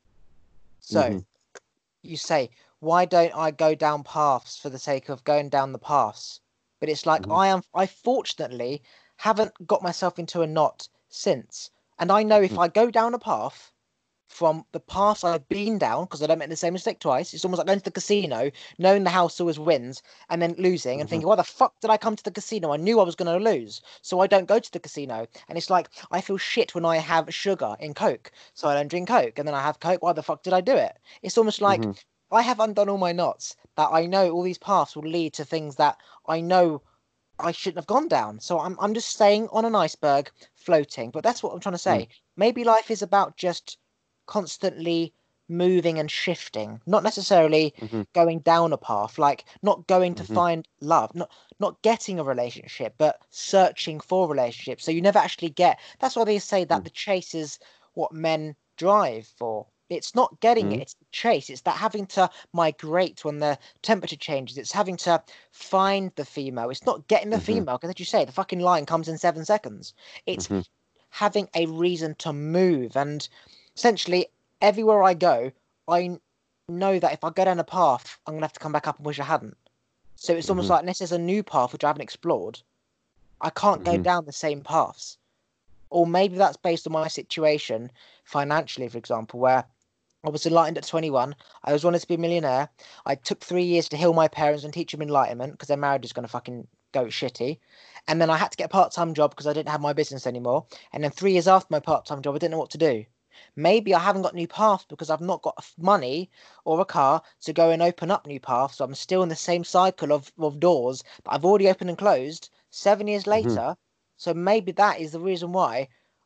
So
Hmm.
you say, why don't I go down paths for the sake of going down the paths? But it's like
Hmm.
I am I fortunately haven't got myself into a knot since. And I know if
Hmm.
I go down a path from the paths I've been down, because I don't make the same mistake twice, it's almost like going to the casino, knowing the house always wins, and then losing and
Hmm.
thinking, why the fuck did I come to the casino? I knew I was going to lose. So I don't go to the casino. And it's like I feel shit when I have sugar in Coke. So I don't drink Coke. And then I have Coke. Why the fuck did I do it? It's almost like
Hmm.
I have undone all my knots that I know all these paths will lead to things that I know I shouldn't have gone down. So I'm I'm just staying on an iceberg floating. But that's what I'm trying to
Hmm.
say. Maybe life is about just constantly moving and shifting, not necessarily
Hmm.
going down a path, like not going to
Hmm.
find love, not not getting a relationship, but searching for relationships. So you never actually get. That's why they say that the chase is what men drive for. It's not getting it,
Hmm.
it's the chase. It's that having to migrate when the temperature changes. It's having to find the female. It's not getting the
Hmm.
female, because as you say, the fucking lion comes in seven seconds. It's
Hmm.
having a reason to move. And essentially, everywhere I go, I know that if I go down a path, I'm gonna have to come back up and wish I hadn't. So it's almost
Hmm.
like unless there's a new path which I haven't explored, I can't go
Hmm.
down the same paths. Or maybe that's based on my situation financially, for example, where I was enlightened at twenty-one. I was wanted to be a millionaire. I took three years to heal my parents and teach them enlightenment because their marriage is going to fucking go shitty. And then I had to get a part time job because I didn't have my business anymore. And then three years after my part time job, I didn't know what to do. Maybe I haven't got new paths because I've not got money or a car to go and open up new paths. So I'm still in the same cycle of, of doors that I've already opened and closed seven years
Hmm.
later. So maybe that is the reason why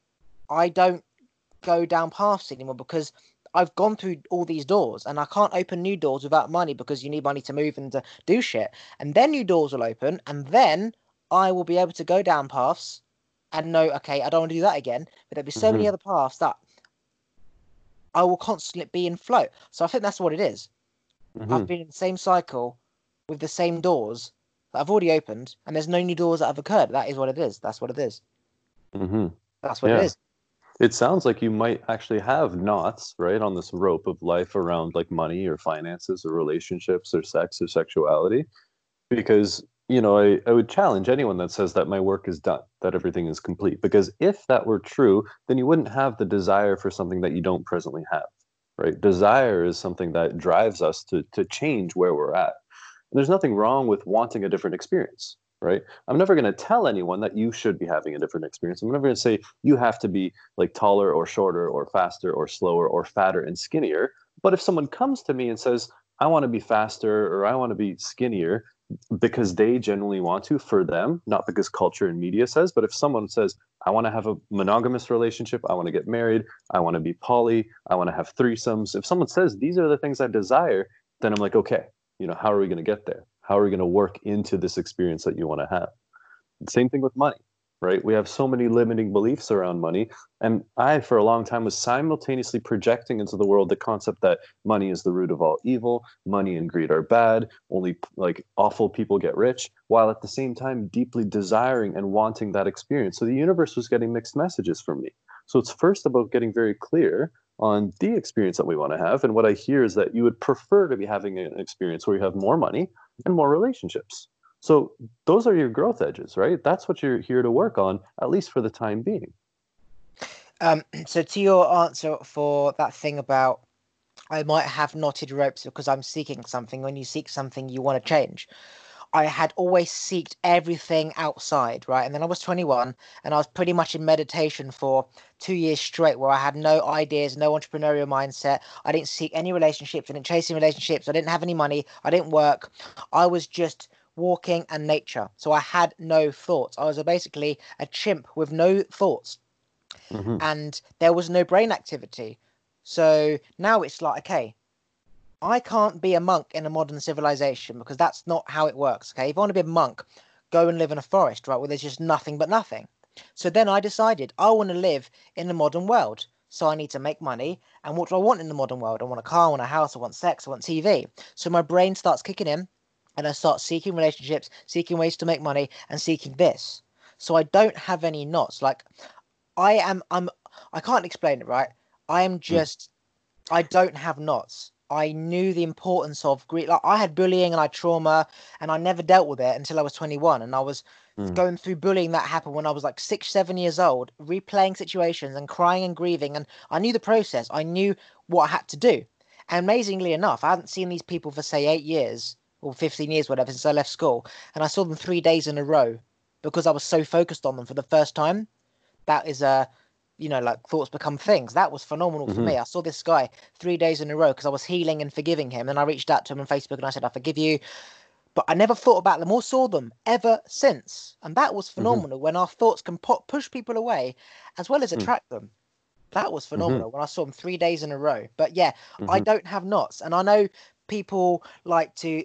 I don't go down paths anymore, because I've gone through all these doors and I can't open new doors without money because you need money to move and to do shit. And then new doors will open and then I will be able to go down paths and know, okay, I don't want to do that again. But there'll be so many
Hmm.
other paths that I will constantly be in flow. So I think that's what it is. I've
Hmm.
been in the same cycle with the same doors that I've already opened, and there's no new doors that have occurred. That is what it is. That's what it is.
Hmm.
That's what it
Yeah.
is.
It sounds like you might actually have knots, right, on this rope of life around like money or finances or relationships or sex or sexuality. Because, you know, I, I would challenge anyone that says that my work is done, that everything is complete. Because if that were true, then you wouldn't have the desire for something that you don't presently have, right? Desire is something that drives us to to change where we're at. there's nothing wrong with wanting a different experience, right? I'm never going to tell anyone that you should be having a different experience. I'm never going to say you have to be like taller or shorter or faster or slower or fatter and skinnier. But if someone comes to me and says, I want to be faster or I want to be skinnier, because they genuinely want to for them, not because culture and media says. But if someone says, I want to have a monogamous relationship, I want to get married, I want to be poly, I want to have threesomes. If someone says these are the things I desire, then I'm like, okay, you know, how are we going to get there? How are we going to work into this experience that you want to have? Same thing with money, right? We have so many limiting beliefs around money. And I, for a long time, was simultaneously projecting into the world the concept that money is the root of all evil, money and greed are bad, only like awful people get rich, while at the same time deeply desiring and wanting that experience. So the universe was getting mixed messages from me. So it's first about getting very clear on the experience that we want to have. And what I hear is that you would prefer to be having an experience where you have more money and more relationships. So those are your growth edges, right? That's what you're here to work on, at least for the time being.
Um, so to your answer for that thing about I might have knotted ropes because I'm seeking something. When you seek something, you want to change. I had always seeked everything outside, right? And then I was twenty-one and I was pretty much in meditation for two years straight where I had no ideas, no entrepreneurial mindset. I didn't seek any relationships. I didn't chase any relationships. I didn't have any money. I didn't work. I was just walking and nature. So I had no thoughts. I was a, basically a chimp with no thoughts.
Mm-hmm.
And there was no brain activity. So now it's like, okay, I can't be a monk in a modern civilization because that's not how it works. Okay, if I want to be a monk, go and live in a forest, right, where there's just nothing but nothing. So then I decided I want to live in the modern world. So I need to make money. And what do I want in the modern world? I want a car, I want a house, I want sex, I want T V. So my brain starts kicking in and I start seeking relationships, seeking ways to make money, and seeking this. So I don't have any knots. Like I am, I'm, I can't explain it, right? I am just, I don't have knots. I knew the importance of grief. Like I had bullying and I had trauma, and I never dealt with it until I was twenty-one. And I was
Mm-hmm.
going through bullying that happened when I was like six, seven years old, replaying situations and crying and grieving. And I knew the process. I knew what I had to do. And amazingly enough, I hadn't seen these people for say eight years or fifteen years, whatever, since I left school. And I saw them three days in a row because I was so focused on them for the first time. That is a you know, like thoughts become things. That was phenomenal for
Mm-hmm.
me. I saw this guy three days in a row because I was healing and forgiving him. And I reached out to him on Facebook and I said, I forgive you. But I never thought about them or saw them ever since. And that was
Mm-hmm.
phenomenal when our thoughts can pop, push people away as well as attract them. That was
Mm-hmm.
phenomenal when I saw them three days in a row. But yeah, I
Mm-hmm.
don't have knots. And I know people like to,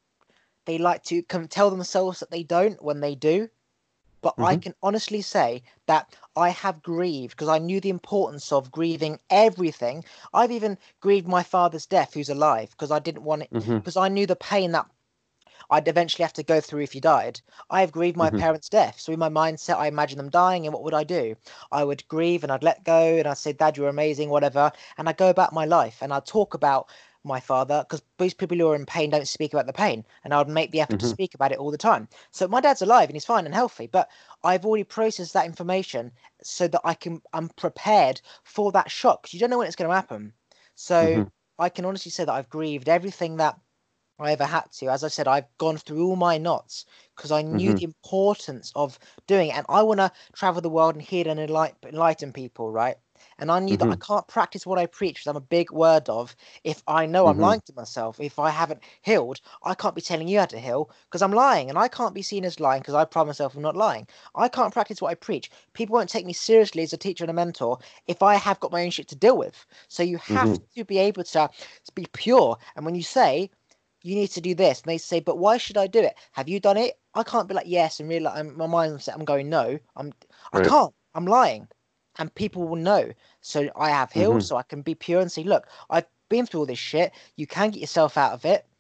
they like to come tell themselves that they don't when they do. But I
Mm-hmm.
can honestly say that I have grieved because I knew the importance of grieving everything. I've even grieved my father's death, who's alive, because I didn't want it,
Mm-hmm.
because I knew the pain that I'd eventually have to go through if he died. I have grieved my
Mm-hmm.
parents' death. So in my mindset, I imagine them dying, and what would I do? I would grieve and I'd let go and I'd say, Dad, you're amazing, whatever. And I'd go about my life and I'd talk about my father because most people who are in pain don't speak about the pain. And I would make the effort to
Mm-hmm.
speak about it all the time. So my dad's alive and he's fine and healthy, but I've already processed that information so that I can, I'm prepared for that shock because you don't know when it's going to happen. So
Mm-hmm.
I can honestly say that I've grieved everything that I ever had to. As I said, I've gone through all my knots because I knew
Mm-hmm.
the importance of doing it. And I want to travel the world and heal and enlighten, enlighten people, right? And I knew that I
Mm-hmm.
can't practice what I preach because I'm a big word of if I know I'm
Mm-hmm.
lying to myself. If I haven't healed, I can't be telling you how to heal because I'm lying. And I can't be seen as lying because I pride myself on not lying. I can't practice what I preach. People won't take me seriously as a teacher and a mentor if I have got my own shit to deal with. So you have
Mm-hmm.
to be able to be pure. And when you say, you need to do this. And they say, but why should I do it? Have you done it? I can't be like, yes, and really, I'm, my mindset, I'm going, no, I'm, I
Right.
can't, I'm lying. And people will know. So I have healed,
Mm-hmm.
so I can be pure and say, look, I've been through all this shit. You can get yourself out of it.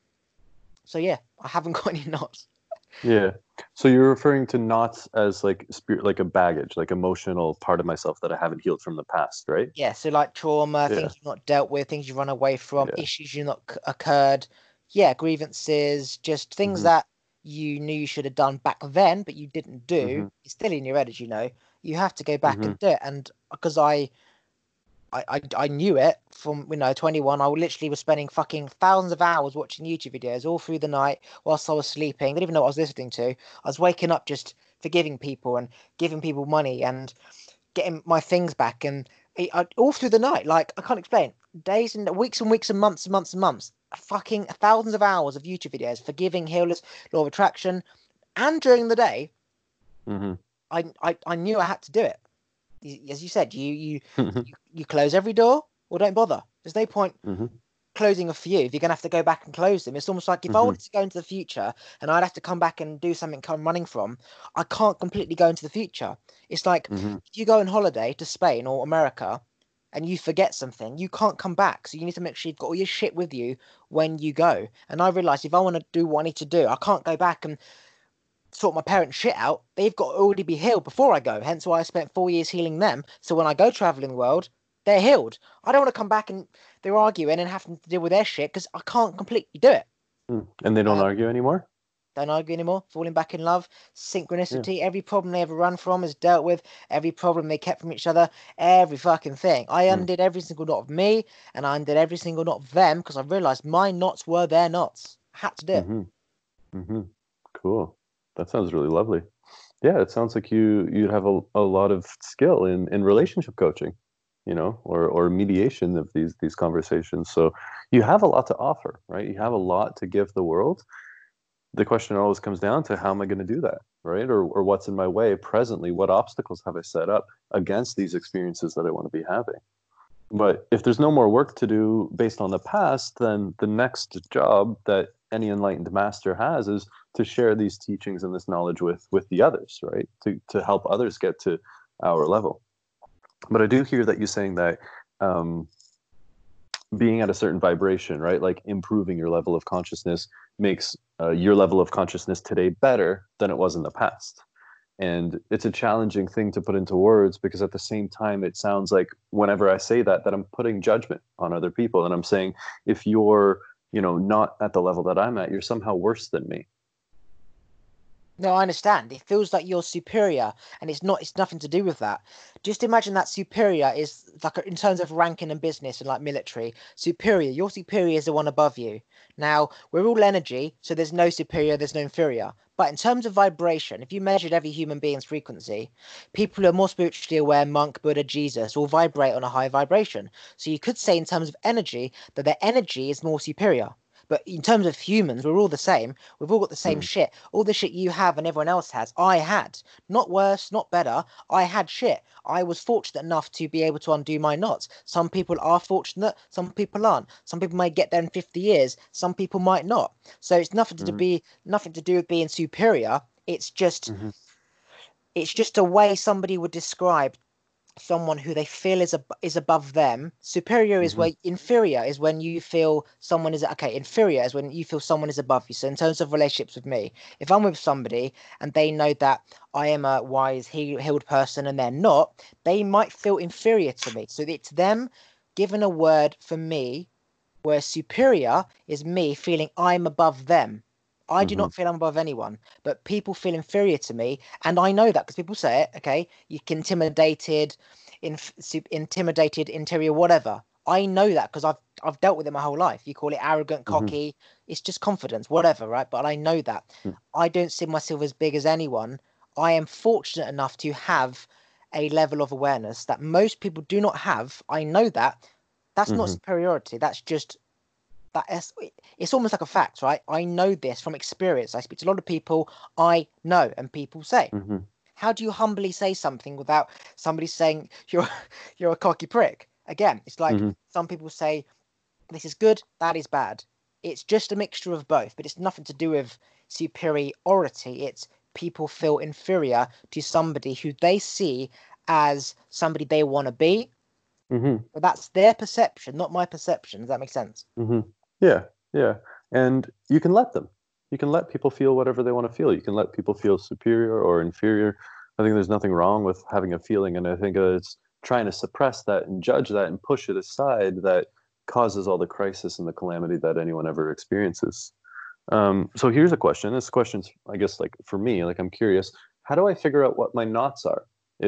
So yeah, I haven't got any knots.
Yeah. So you're referring to knots as like spirit, like a baggage, like emotional part of myself that I haven't healed from the past, right?
Yeah, so like trauma,
Yeah.
things you've not dealt with, things you've run away from,
Yeah.
issues you've not c- occurred. Yeah, grievances, just things
Mm-hmm.
that you knew you should have done back then, but you didn't do.
Mm-hmm.
It's still in your head, as you know. You have to go back
Mm-hmm.
and do it. And because I, I, I, I knew it from, you know, twenty-one. I literally was spending fucking thousands of hours watching YouTube videos all through the night whilst I was sleeping. Didn't even know what I was listening to. I was waking up just forgiving people and giving people money and getting my things back. And it, I, all through the night, like, I can't explain. Days and weeks and weeks and months and months and months. Fucking thousands of hours of YouTube videos, forgiving, healers, law of attraction. And during the day,
mm-hmm.
I, I, I knew I had to do it. As you said, you you, you you close every door or don't bother. There's no point
mm-hmm.
closing a few if you're gonna have to go back and close them. It's almost like if
mm-hmm.
I wanted to go into the future and I'd have to come back and do something I'm running from, I can't completely go into the future. It's like
mm-hmm.
if you go on holiday to Spain or America and you forget something, you can't come back. So you need to make sure you've got all your shit with you when you go. And I realised if I want to do what I need to do, I can't go back and sort my parents' shit out. They've got to already be healed before I go. Hence why I spent four years healing them. So when I go traveling the world, they're healed. I don't want to come back and they're arguing and having to deal with their shit because I can't completely do it.
Mm. And they don't
Um,
argue anymore?
Don't argue anymore. Falling back in love. Synchronicity. Yeah. Every problem they ever run from is dealt with. Every problem they kept from each other. Every fucking thing. I mm. undid every single knot of me and I undid every single knot of them because I realised my knots were their knots. I had to do it.
Mm-hmm. Mm-hmm. Cool. That sounds really lovely. Yeah, it sounds like you you'd have a, a lot of skill in, in relationship coaching, you know, or or mediation of these these conversations. So you have a lot to offer, right? You have a lot to give the world. The question always comes down to how am I going to do that, right? Or or what's in my way presently? What obstacles have I set up against these experiences that I want to be having? But if there's no more work to do based on the past, then the next job that any enlightened master has is to share these teachings and this knowledge with with the others, right? To to help others get to our level. But I do hear that you saying that um, being at a certain vibration, right? Like improving your level of consciousness makes uh, your level of consciousness today better than it was in the past. And it's a challenging thing to put into words because at the same time, it sounds like whenever I say that, that I'm putting judgment on other people. And I'm saying, if you're, you know, not at the level that I'm at, you're somehow worse than me.
No, I understand. It feels like you're superior, and it's not. It's nothing to do with that. Just imagine that superior is like in terms of ranking and business and like military. Superior, your superior is the one above you. Now we're all energy, so there's no superior, there's no inferior. But in terms of vibration, if you measured every human being's frequency, people who are more spiritually aware, monk, Buddha, Jesus, all vibrate on a high vibration. So you could say in terms of energy that their energy is more superior. But in terms of humans, we're all the same. We've all got the same mm. shit. All the shit you have and everyone else has, I had. Not worse, not better. I had shit. I was fortunate enough to be able to undo my knots. Some people are fortunate, some people aren't. Some people may get there in fifty years, some people might not. So it's nothing to mm. be nothing to do with being superior. It's just mm-hmm. it's just a way somebody would describe someone who they feel is ab- is above them. Superior is mm-hmm. where inferior is when you feel someone is okay. Inferior is when you feel someone is above you. So in terms of relationships with me, if I'm with somebody and they know that I am a wise, healed person and they're not, they might feel inferior to me. So it's them given a word for me, where superior is me feeling I'm above them. I mm-hmm. do not feel I'm above anyone, but people feel inferior to me, and I know that because people say it. Okay, you can intimidated, inf- intimidated, interior, whatever. I know that because I've I've dealt with it my whole life. You call it arrogant, cocky. Mm-hmm. It's just confidence, whatever, right? But I know that. Mm-hmm. I don't see myself as big as anyone. I am fortunate enough to have a level of awareness that most people do not have. I know that. That's mm-hmm. not superiority. That's just that. It's almost like a fact, right? I know this from experience. I speak to a lot of people I know, and people say, mm-hmm. how do you humbly say something without somebody saying you're you're a cocky prick? Again, it's like mm-hmm. some people say, this is good, that is bad. It's just a mixture of both, but it's nothing to do with superiority. It's people feel inferior to somebody who they see as somebody they want to be. Mm-hmm. But that's their perception, not my perception. Does that make sense?
Mm-hmm. Yeah, yeah. And you can let them. You can let people feel whatever they want to feel. You can let people feel superior or inferior. I think there's nothing wrong with having a feeling. And I think uh, it's trying to suppress that and judge that and push it aside that causes all the crisis and the calamity that anyone ever experiences. Um, so here's a question. This question's, I guess, like for me, like I'm curious, how do I figure out what my knots are? If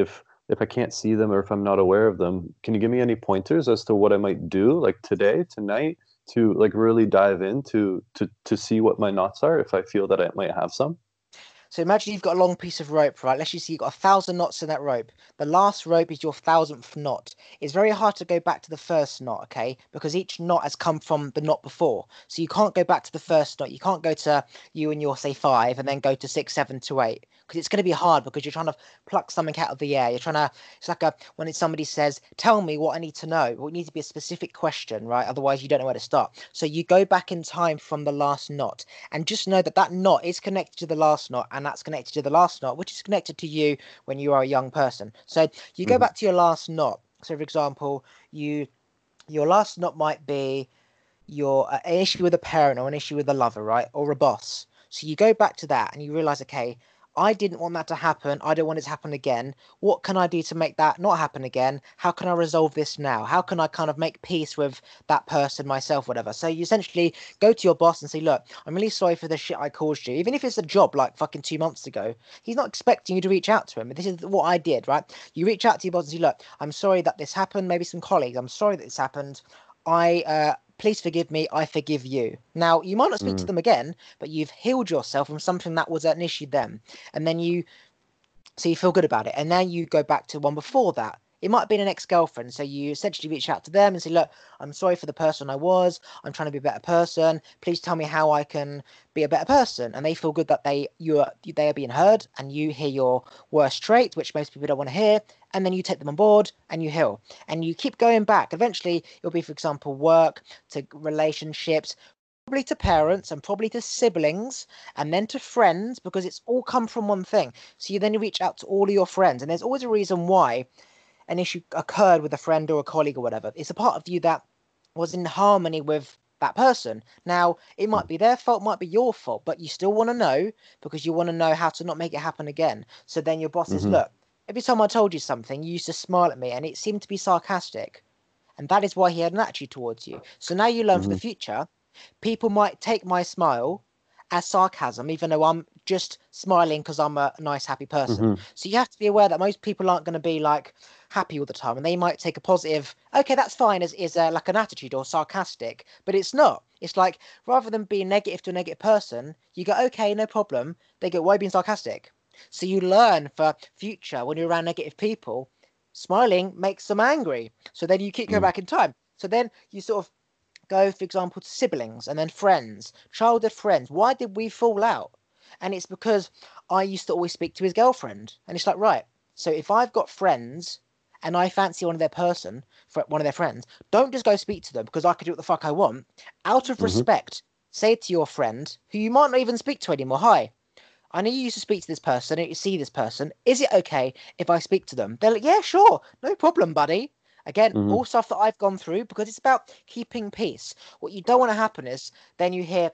if I can't see them or if I'm not aware of them, can you give me any pointers as to what I might do, like today, tonight, to like really dive into to to see what my knots are if I feel that I might have some?
So imagine you've got a long piece of rope, right? Let's just say you've got a thousand knots in that rope. The last rope is your thousandth knot. It's very hard to go back to the first knot, okay? Because each knot has come from the knot before. So you can't go back to the first knot. You can't go to you and your, say, five and then go to six, seven to eight. Because it's going to be hard because you're trying to pluck something out of the air. You're trying to, it's like a, when it's somebody says, tell me what I need to know. Well, it needs to be a specific question, right? Otherwise, you don't know where to start. So you go back in time from the last knot. And just know that that knot is connected to the last knot, and that's connected to the last knot, which is connected to you when you are a young person. So you go
Mm-hmm.
back to your last knot. So, for example, you your last knot might be your uh, an issue with a parent or an issue with a lover, right, or a boss. So you go back to that and you realize, okay, I didn't want that to happen. I don't want it to happen again. What can I do to make that not happen again? How can I resolve this now? How can I kind of make peace with that person, myself, whatever? So you essentially go to your boss and say, look, I'm really sorry for the shit I caused you. Even if it's a job like fucking two months ago, he's not expecting you to reach out to him. This is what I did, right? You reach out to your boss and say, look, I'm sorry that this happened. Maybe some colleagues, I'm sorry that this happened. I uh, Please forgive me, I forgive you. Now, you might not speak to
Mm-hmm.
them again, but you've healed yourself from something that was an issue then. And then you, so you feel good about it. And now you go back to one before that. It might have been an ex-girlfriend. So you essentially reach out to them and say, look, I'm sorry for the person I was. I'm trying to be a better person. Please tell me how I can be a better person. And they feel good that they you are they are being heard, and you hear your worst trait, which most people don't want to hear. And then you take them on board and you heal. And you keep going back. Eventually, it'll be, for example, work to relationships, probably to parents and probably to siblings and then to friends, because it's all come from one thing. So you then reach out to all of your friends, and there's always a reason why an issue occurred with a friend or a colleague or whatever. It's a part of you that was in harmony with that person. Now, it might be their fault, might be your fault, but you still want to know because you want to know how to not make it happen again. So then your boss says,
Mm-hmm.
look, every time I told you something, you used to smile at me and it seemed to be sarcastic. And that is why he had an attitude towards you. So now you learn for the
Mm-hmm.
future, people might take my smile as sarcasm, even though I'm just smiling because I'm a nice, happy person.
Mm-hmm.
So you have to be aware that most people aren't going to be like happy all the time, and they might take a positive, okay, that's fine, as is uh, like an attitude or sarcastic, but it's not. It's like rather than being negative to a negative person, you go, okay, no problem. They go, why are you being sarcastic? So you learn for future when you're around negative people, smiling makes them angry. So then you keep going back in time. So then you sort of go, for example, to siblings and then friends, childhood friends. Why did we fall out? And it's because I used to always speak to his girlfriend. And it's like, right, so if I've got friends and I fancy one of their person, for one of their friends, don't just go speak to them because I can do what the fuck I want. Out of
Mm-hmm.
respect, say to your friend, who you might not even speak to anymore, hi, I know you used to speak to this person and you see this person. Is it okay if I speak to them? They're like, yeah, sure, no problem, buddy. Again,
Mm-hmm.
all stuff that I've gone through because it's about keeping peace. What you don't want to happen is then you hear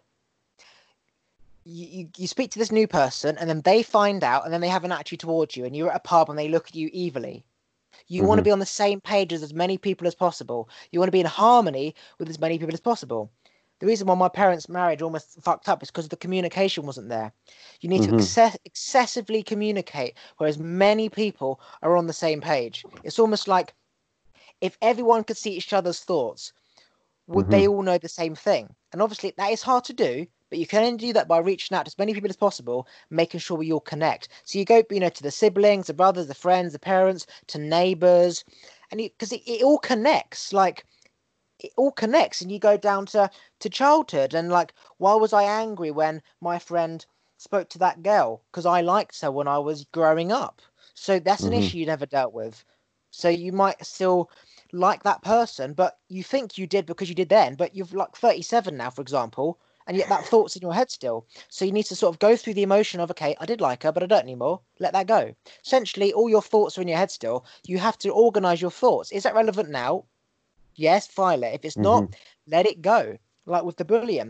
you, you, you speak to this new person and then they find out and then they have an attitude towards you and you're at a pub and they look at you evilly. You want to
Mm-hmm.
be on the same page as as many people as possible. You want to be in harmony with as many people as possible. The reason why my parents' marriage almost fucked up is because the communication wasn't there. You need to
Mm-hmm.
excess- excessively communicate, whereas many people are on the same page. It's almost like if everyone could see each other's thoughts, would they
Mm-hmm.
all know the same thing? And obviously, that is hard to do, but you can only do that by reaching out to as many people as possible, making sure we all connect. So you go, you know, to the siblings, the brothers, the friends, the parents, to neighbors, and because it, it all connects. Like it all connects, and you go down to to childhood and like, why was I angry when my friend spoke to that girl? Because I liked her when I was growing up. So that's an
Mm-hmm.
issue you never dealt with. So you might still like that person, but you think you did because you did then, but you've like thirty-seven now, for example, and yet that thought's in your head still. So you need to sort of go through the emotion of, okay, I did like her, but I don't anymore. Let that go. Essentially, all your thoughts are in your head still. You have to organize your thoughts. Is that relevant now? Yes, file it. If it's
Mm-hmm.
not, let it go. Like with the bullying.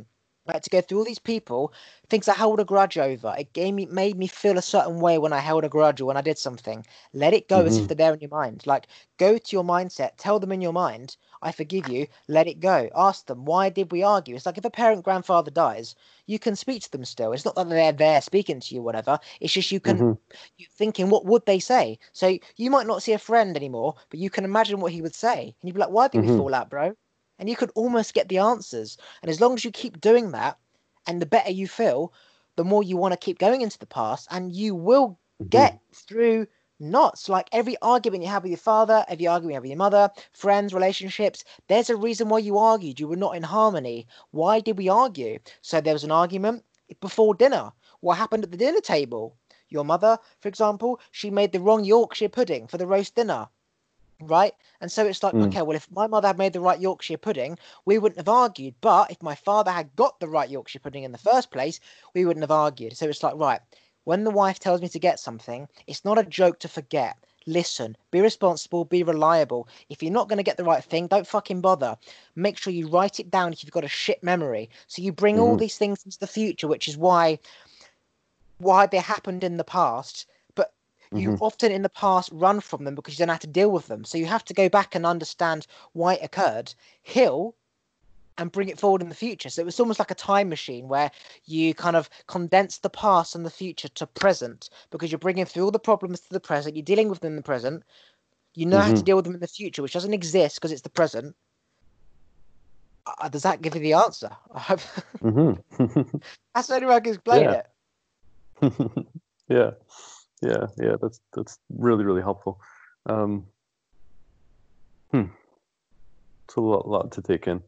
I had to go through all these people, things I held a grudge over. It gave me made me feel a certain way when I held a grudge or when I did something. Let it go as if
Mm-hmm.
they're there in your mind. Like, go to your mindset, tell them in your mind, I forgive you, let it go. Ask them, why did we argue? It's like if a parent grandfather dies, you can speak to them still. It's not that they're there speaking to you, whatever. It's just you can
Mm-hmm.
you thinking, what would they say? So you might not see a friend anymore, but you can imagine what he would say. And you'd be like, why did we
Mm-hmm.
fall out, bro? And you could almost get the answers. And as long as you keep doing that, and the better you feel, the more you want to keep going into the past, and you will
Mm-hmm.
get through knots. Like every argument you have with your father, every argument you have with your mother, friends, relationships, there's a reason why you argued. You were not in harmony. Why did we argue? So there was an argument before dinner. What happened at the dinner table? Your mother, for example, she made the wrong Yorkshire pudding for the roast dinner, right? And so it's like,
Mm.
okay, well, if my mother had made the right Yorkshire pudding, we wouldn't have argued. But if my father had got the right Yorkshire pudding in the first place, we wouldn't have argued. So it's like, right, when the wife tells me to get something, it's not a joke to forget. Listen, be responsible, be reliable. If you're not going to get the right thing, don't fucking bother. Make sure you write it down if you've got a shit memory. So you bring all
Mm-hmm.
these things into the future, which is why why they happened in the past, but you
Mm-hmm.
often in the past run from them because you don't have to deal with them. So you have to go back and understand why it occurred, heal, and bring it forward in the future. So it's almost like a time machine where you kind of condense the past and the future to present because you're bringing through all the problems to the present, you're dealing with them in the present, you know how to
Mm-hmm.
deal with them in the future, which doesn't exist because it's the present. Uh, does that give you the answer? I hope
Mm-hmm.
that's the only way I can explain
Yeah.
it.
Yeah. Yeah. Yeah. That's that's really, really helpful. Um, hmm. It's a lot, lot to take in.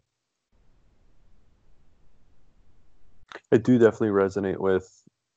I do definitely resonate with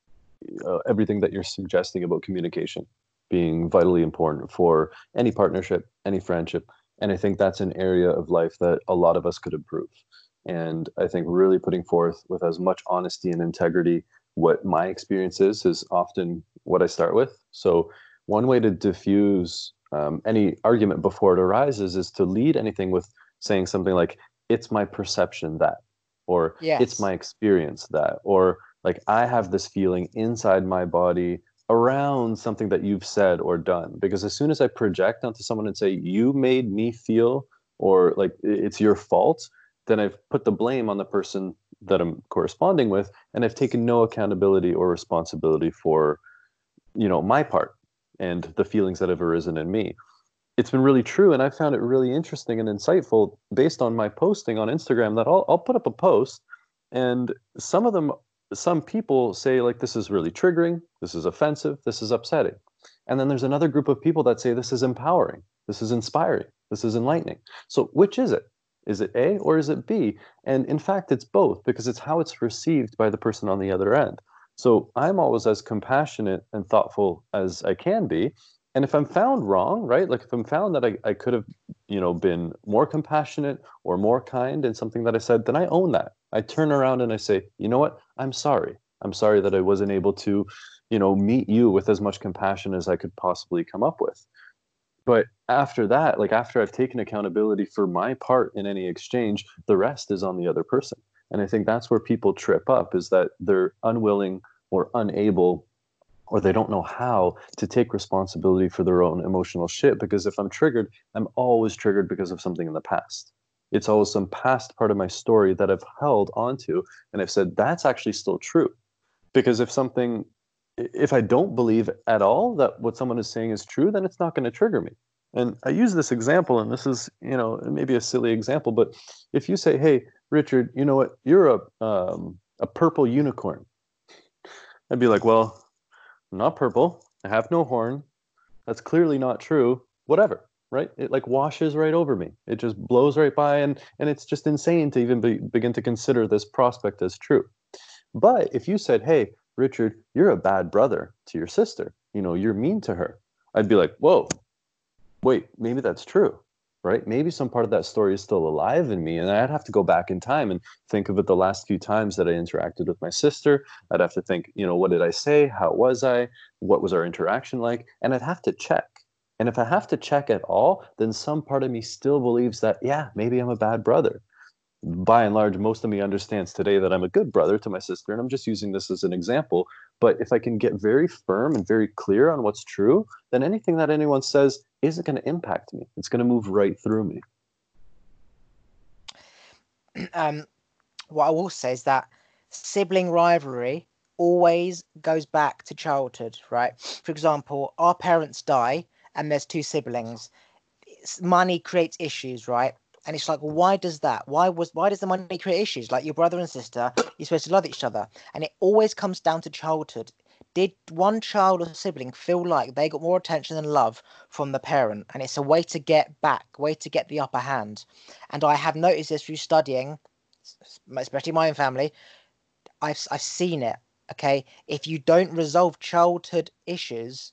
uh, everything that you're suggesting about communication being vitally important for any partnership, any friendship. And I think that's an area of life that a lot of us could improve. And I think really putting forth with as much honesty and integrity what my experience is, is often what I start with. So, one way to diffuse um, any argument before it arises is to lead anything with saying something like, it's my perception that, or it's
Yes.
my experience that, or like I have this feeling inside my body around something that you've said or done. Because as soon as I project onto someone and say, you made me feel, or like it's your fault, then I've put the blame on the person that I'm corresponding with, and I've taken no accountability or responsibility for, you know, my part and the feelings that have arisen in me. It's been really true, and I found it really interesting and insightful based on my posting on Instagram that I'll I'll put up a post, and some of them, some people say like this is really triggering, this is offensive, this is upsetting, and then there's another group of people that say this is empowering, this is inspiring, this is enlightening. So which is it? Is it A or is it B? And in fact, it's both because it's how it's received by the person on the other end. So I'm always as compassionate and thoughtful as I can be, and if I'm found wrong, right, like if I'm found that I, I could have, you know, been more compassionate or more kind in something that I said, then I own that. I turn around and I say, you know what? I'm sorry. I'm sorry that I wasn't able to, you know, meet you with as much compassion as I could possibly come up with. But after that, like after I've taken accountability for my part in any exchange, the rest is on the other person. And I think that's where people trip up is that they're unwilling or unable or they don't know how to take responsibility for their own emotional shit. Because if I'm triggered, I'm always triggered because of something in the past. It's always some past part of my story that I've held onto. And I've said, that's actually still true. Because if something, if I don't believe at all that what someone is saying is true, then it's not going to trigger me. And I use this example, and this is, you know, maybe a silly example, but if you say, hey, Richard, you know what, you're a, um, a purple unicorn, I'd be like, well, I'm not purple. I have no horn. That's clearly not true. Whatever, right? It like washes right over me. It just blows right by, and and it's just insane to even be, begin to consider this prospect as true. But if you said, "Hey, Richard, you're a bad brother to your sister. You know, you're mean to her," I'd be like, "Whoa, wait, maybe that's true." Right? Maybe some part of that story is still alive in me. And I'd have to go back in time and think of it the last few times that I interacted with my sister. I'd have to think, you know, what did I say? How was I? What was our interaction like? And I'd have to check. And if I have to check at all, then some part of me still believes that, yeah, maybe I'm a bad brother. by and large, most of me understands today that I'm a good brother to my sister, and I'm just using this as an example. But if I can get very firm and very clear on what's true, then anything that anyone says isn't going to impact me. It's going to move right through me.
Um, what I will say is that sibling rivalry always goes back to childhood, right? For example, our parents die and there's two siblings. Money creates issues, right? And it's like, well, why does that? Why was why does the money create issues? Like your brother and sister, you're supposed to love each other, and it always comes down to childhood. Did one child or sibling feel like they got more attention and love from the parent? And it's a way to get back, way to get the upper hand. And I have noticed this through studying, especially my own family. I've I've seen it. Okay, if you don't resolve childhood issues,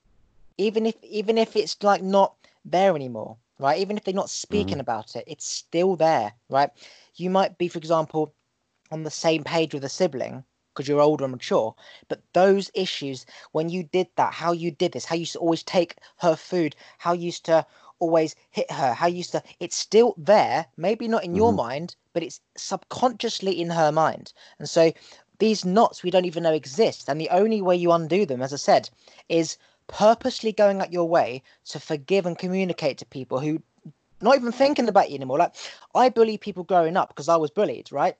even if even if it's like not there anymore, right? Even if they're not speaking
Mm-hmm.
about it, it's still there, right? You might be, for example, on the same page with a sibling because you're older and mature, but those issues, when you did that, how you did this, how you used to always take her food, how you used to always hit her, how you used to, it's still there, maybe not in your
Mm-hmm.
mind, but it's subconsciously in her mind. And so these knots we don't even know exist. And the only way you undo them, as I said, is purposely going out your way to forgive and communicate to people who not even thinking about you anymore. Like I bully people growing up because I was bullied, right?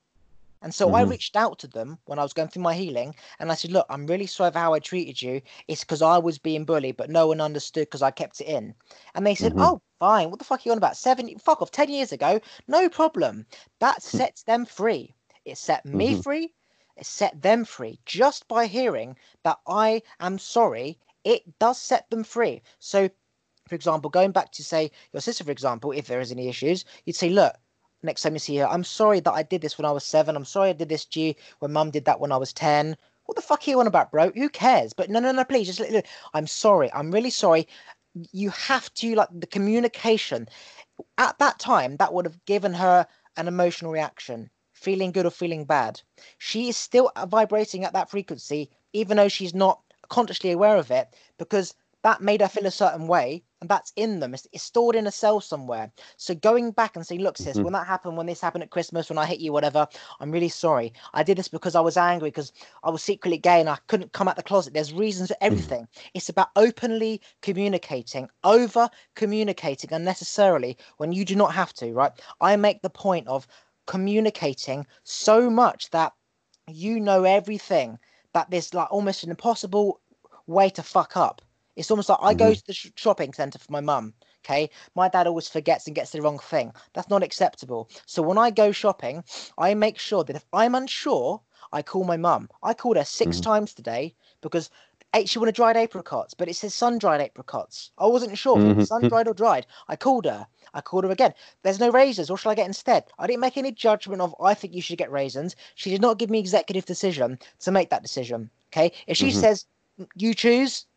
And so I
Mm-hmm.
reached out to them when I was going through my healing and I said, look, I'm really sorry for how I treated you. It's because I was being bullied, but no one understood because I kept it in. And they said,
Mm-hmm.
oh, fine. What the fuck are you on about? Seven, fuck off, ten years ago. No problem. That sets them free. It set me
Mm-hmm.
free. It set them free. Just by hearing that I am sorry, it does set them free. So, for example, going back to say your sister, for example, if there is any issues, you'd say, look, next time you see her, I'm sorry that I did this when I was seven. I'm sorry I did this to you when mum did that when I was ten. What the fuck are you on about, bro? Who cares? But no, no, no, please, just let, I'm sorry. I'm really sorry. You have to, like, the communication. At that time, that would have given her an emotional reaction, feeling good or feeling bad. She is still vibrating at that frequency, even though she's not consciously aware of it, because that made her feel a certain way, and that's in them. It's, it's stored in a cell somewhere. So going back and saying, look, sis,
Mm-hmm.
when that happened, when this happened at Christmas, when I hit you, whatever, I'm really sorry. I did this because I was angry, because I was secretly gay and I couldn't come out the closet. There's reasons for everything. It's about openly communicating, over communicating unnecessarily when you do not have to, right? I make the point of communicating so much that you know everything, that there's like almost an impossible way to fuck up. It's almost like I go
Mm-hmm.
to the sh- shopping centre for my mum. Okay, my dad always forgets and gets the wrong thing. That's not acceptable. So when I go shopping, I make sure that if I'm unsure, I call my mum. I called her six
Mm-hmm.
times today because eight, she wanted dried apricots, but it says sun dried apricots. I wasn't sure if it was sun
Mm-hmm.
dried or dried. I called her. I called her again. There's no raisins. What shall I get instead? I didn't make any judgment of I think you should get raisins. She did not give me executive decision to make that decision. Okay, if she
Mm-hmm.
says you choose,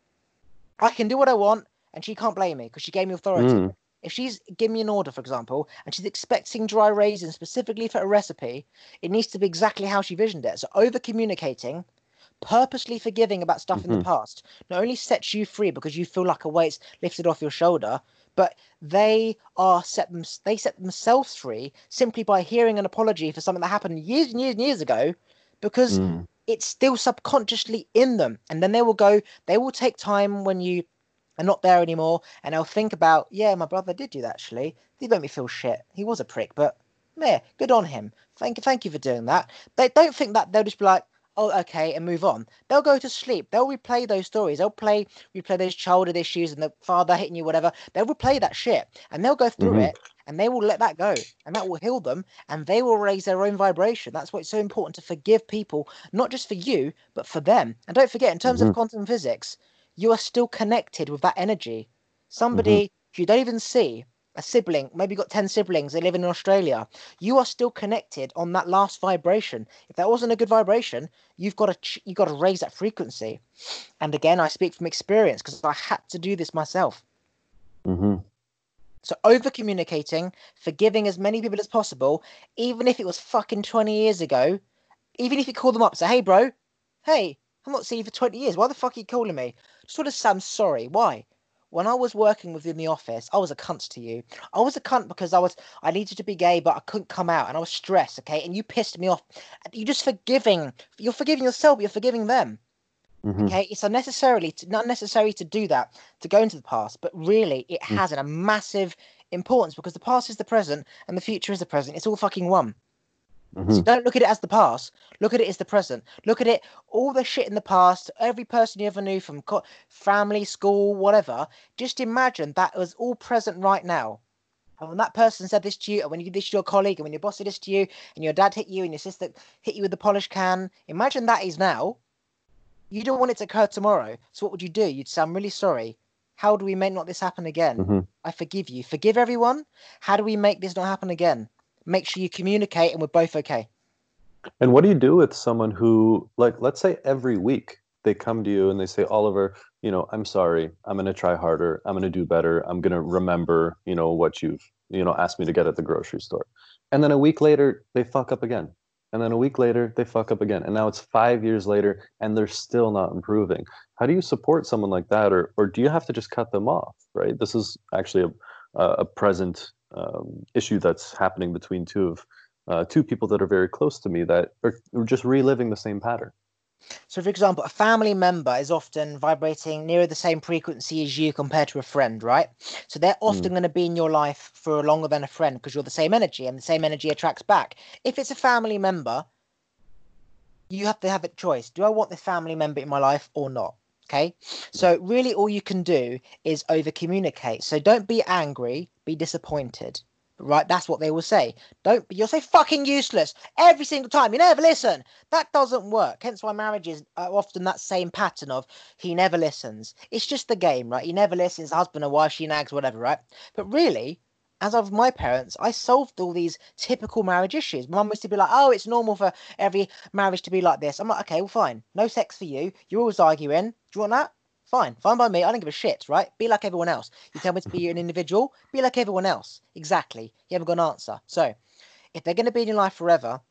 I can do what I want, and she can't blame me because she gave me authority.
Mm-hmm.
If she's giving me an order, for example, and she's expecting dry raisins specifically for a recipe, it needs to be exactly how she visioned it. So over communicating, purposely forgiving about stuff in the
Mm-hmm.
past, not only sets you free because you feel like a weight's lifted off your shoulder, but they are set them they set themselves free simply by hearing an apology for something that happened years and years and years ago, because
Mm-hmm.
it's still subconsciously in them. And then they will go, they will take time when you are not there anymore, and they'll think about, yeah, my brother did do that actually. He made me feel shit. He was a prick, but yeah, good on him. Thank you, thank you for doing that. They don't think that, they'll just be like, oh, okay, and move on. They'll go to sleep. They'll replay those stories. They'll play, replay those childhood issues and the father hitting you, whatever. They'll replay that shit, and they'll go through
Mm-hmm.
it, and they will let that go, and that will heal them, and they will raise their own vibration. That's why it's so important to forgive people, not just for you, but for them. And don't forget, in terms of
Mm-hmm.
quantum physics, you are still connected with that energy.
Mm-hmm.
Somebody you don't even see, a sibling, maybe you've got ten siblings, they live in Australia, you are still connected on that last vibration. If that wasn't a good vibration, you've got to you've got to raise that frequency. And again, I speak from experience because I had to do this myself.
Mm-hmm.
So over communicating, forgiving as many people as possible, even if it was fucking twenty years ago, even if you call them up, say, hey bro, hey, I'm not seeing you for twenty years. Why the fuck are you calling me? Just want to say I'm sorry. Why? when I was working within the office, I was a cunt to you. I was a cunt because I was I needed to be gay, but I couldn't come out, and I was stressed. Okay, and you pissed me off. You're just forgiving. You're forgiving yourself. But you're forgiving them.
Mm-hmm.
Okay, it's unnecessarily to, not necessary to do that, to go into the past, but really it
Mm-hmm.
has a massive importance because the past is the present and the future is the present. It's all fucking one. So don't look at it as the past. Look at it as the present. Look at it, all the shit in the past, every person you ever knew from co- family, school, whatever. Just imagine that was all present right now. And when that person said this to you, and when you did this to your colleague, and when your boss did this to you, and your dad hit you, and your sister hit you with the polish can, imagine that is now. You don't want it to occur tomorrow. So what would you do? You'd say, I'm really sorry. How do we make not this happen again?
Mm-hmm.
I forgive you. Forgive everyone. How do we make this not happen again? Make sure you communicate and we're both okay.
And what do you do with someone who, like, let's say every week they come to you and they say, Oliver, you know, I'm sorry. I'm going to try harder. I'm going to do better. I'm going to remember, you know, what you've, you know, asked me to get at the grocery store. And then a week later, they fuck up again. And then a week later, they fuck up again. And now it's five years later and they're still not improving. How do you support someone like that? Or, or do you have to just cut them off, right? This is actually a, a present um, issue that's happening between two of Uh, two people that are very close to me that are, are just reliving the same pattern.
So, for example, a family member is often vibrating near the same frequency as you compared to a friend, right? So they're often
Mm.
going to be in your life for longer than a friend because you're the same energy and the same energy attracts back. If it's a family member, you have to have a choice. Do I want this family member in my life or not? Okay. So really all you can do is over communicate. So don't be angry, be disappointed. Right? That's what they will say. Don't you'll say fucking useless every single time. You never listen. That doesn't work. Hence why marriages are often that same pattern of he never listens. It's just the game, right? He never listens, husband or wife, she nags, whatever, right? But really, as of my parents, I solved all these typical marriage issues. Mum used to be like, oh, it's normal for every marriage to be like this. I'm like, okay, well, fine. No sex for you. You're always arguing. Do you want that? Fine. Fine by me. I don't give a shit, right? Be like everyone else. You tell me to be an individual, be like everyone else. Exactly. You haven't got an answer. So, if they're going to be in your life forever,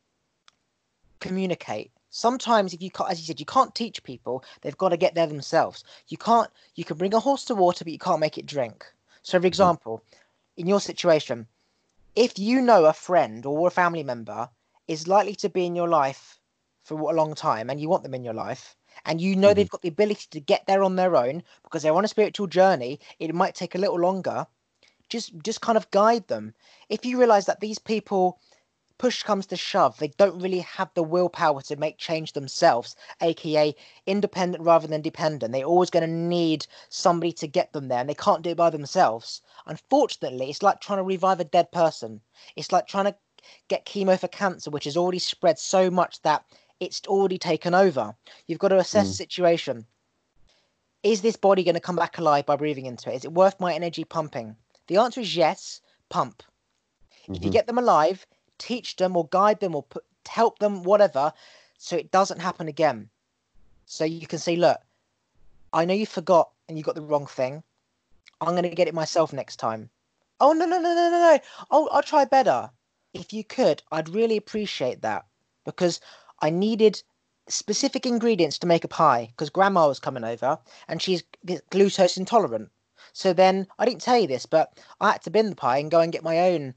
communicate. Sometimes, if you can't, as you said, you can't teach people. They've got to get there themselves. You can't. You can bring a horse to water, but you can't make it drink. So, for example, in your situation, if you know a friend or a family member is likely to be in your life for a long time and you want them in your life and you know
Mm-hmm.
they've got the ability to get there on their own because they're on a spiritual journey, it might take a little longer. Just just kind of guide them. If you realize that these people, push comes to shove, they don't really have the willpower to make change themselves, aka independent rather than dependent. They're always going to need somebody to get them there, and they can't do it by themselves. Unfortunately, it's like trying to revive a dead person. It's like trying to get chemo for cancer, which has already spread so much that it's already taken over. You've got to assess the
Mm.
situation. Is this body going to come back alive by breathing into it? Is it worth my energy pumping? The answer is yes, pump. If you
Mm-hmm.
get them alive, teach them or guide them or put, help them, whatever, so it doesn't happen again. So you can say, look, I know you forgot and you got the wrong thing. I'm going to get it myself next time. Oh, no, no, no, no, no, no. I'll, I'll try better. If you could, I'd really appreciate that because I needed specific ingredients to make a pie because grandma was coming over and she's glucose intolerant. So then I didn't tell you this, but I had to bin the pie and go and get my own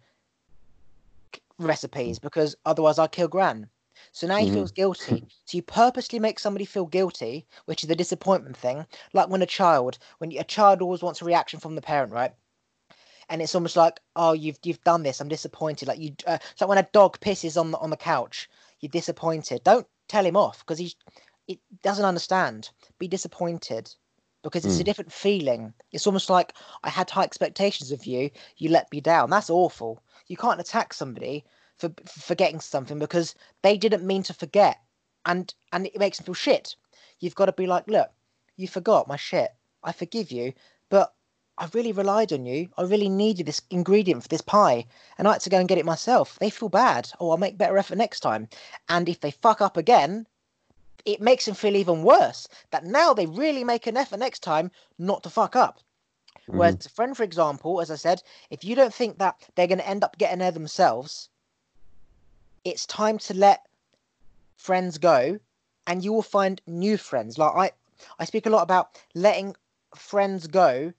recipes because otherwise I'd kill Gran. So now he
Mm-hmm.
feels guilty. So you purposely make somebody feel guilty, which is the disappointment thing. Like when a child, when you, a child always wants a reaction from the parent, right? And it's almost like, oh, you've you've done this. I'm disappointed. Like you, uh, it's like when a dog pisses on the on the couch, you're disappointed. Don't tell him off because he's it doesn't understand. Be disappointed because it's a
Mm.
different feeling. It's almost like I had high expectations of you. You let me down. That's awful. You can't attack somebody for for forgetting something because they didn't mean to forget, and and it makes them feel shit. You've got to be like, look, you forgot my shit. I forgive you, but I really relied on you. I really needed this ingredient for this pie, and I had to go and get it myself. They feel bad. Oh, I'll make better effort next time. And if they fuck up again, it makes them feel even worse. That now they really make an effort next time not to fuck up. Whereas
Mm-hmm.
a friend, for example, as I said, if you don't think that they're going to end up getting there themselves, it's time to let friends go, and you will find new friends. Like I, I speak a lot about letting friends go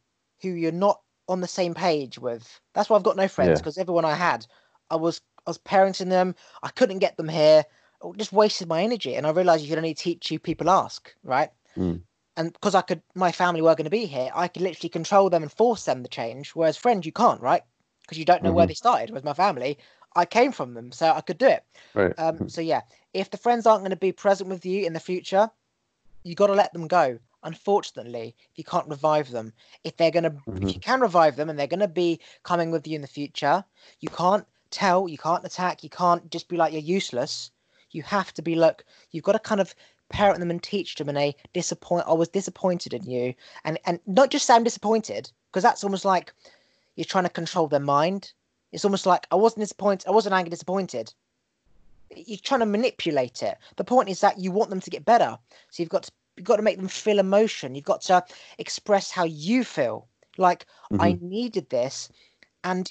who you're not on the same page with. That's why I've got no friends,
Yeah.
because everyone I had, I was I was parenting them. I couldn't get them here. I just wasted my energy, and I realized you can only teach you people ask, right?
Mm.
And because I could, my family were going to be here, I could literally control them and force them to change. Whereas friends, you can't, right? Because you don't know where
Mm-hmm.
they started. Whereas my family, I came from them, so I could do it.
Right.
Um, so yeah, if the friends aren't going to be present with you in the future, you got to let them go. Unfortunately, if you can't revive them, if they're gonna, if
Mm-hmm.
you can revive them and they're gonna be coming with you in the future, you can't tell, you can't attack, you can't just be like you're useless. You have to be like, you've got to kind of parent them and teach them in a disappoint. I was disappointed in you, and and not just say I'm disappointed, because that's almost like you're trying to control their mind. It's almost like I wasn't disappointed, I wasn't angry, disappointed. You're trying to manipulate it. The point is that you want them to get better. So you've got to you've got to make them feel emotion. You've got to express how you feel. Like,
Mm-hmm.
I needed this and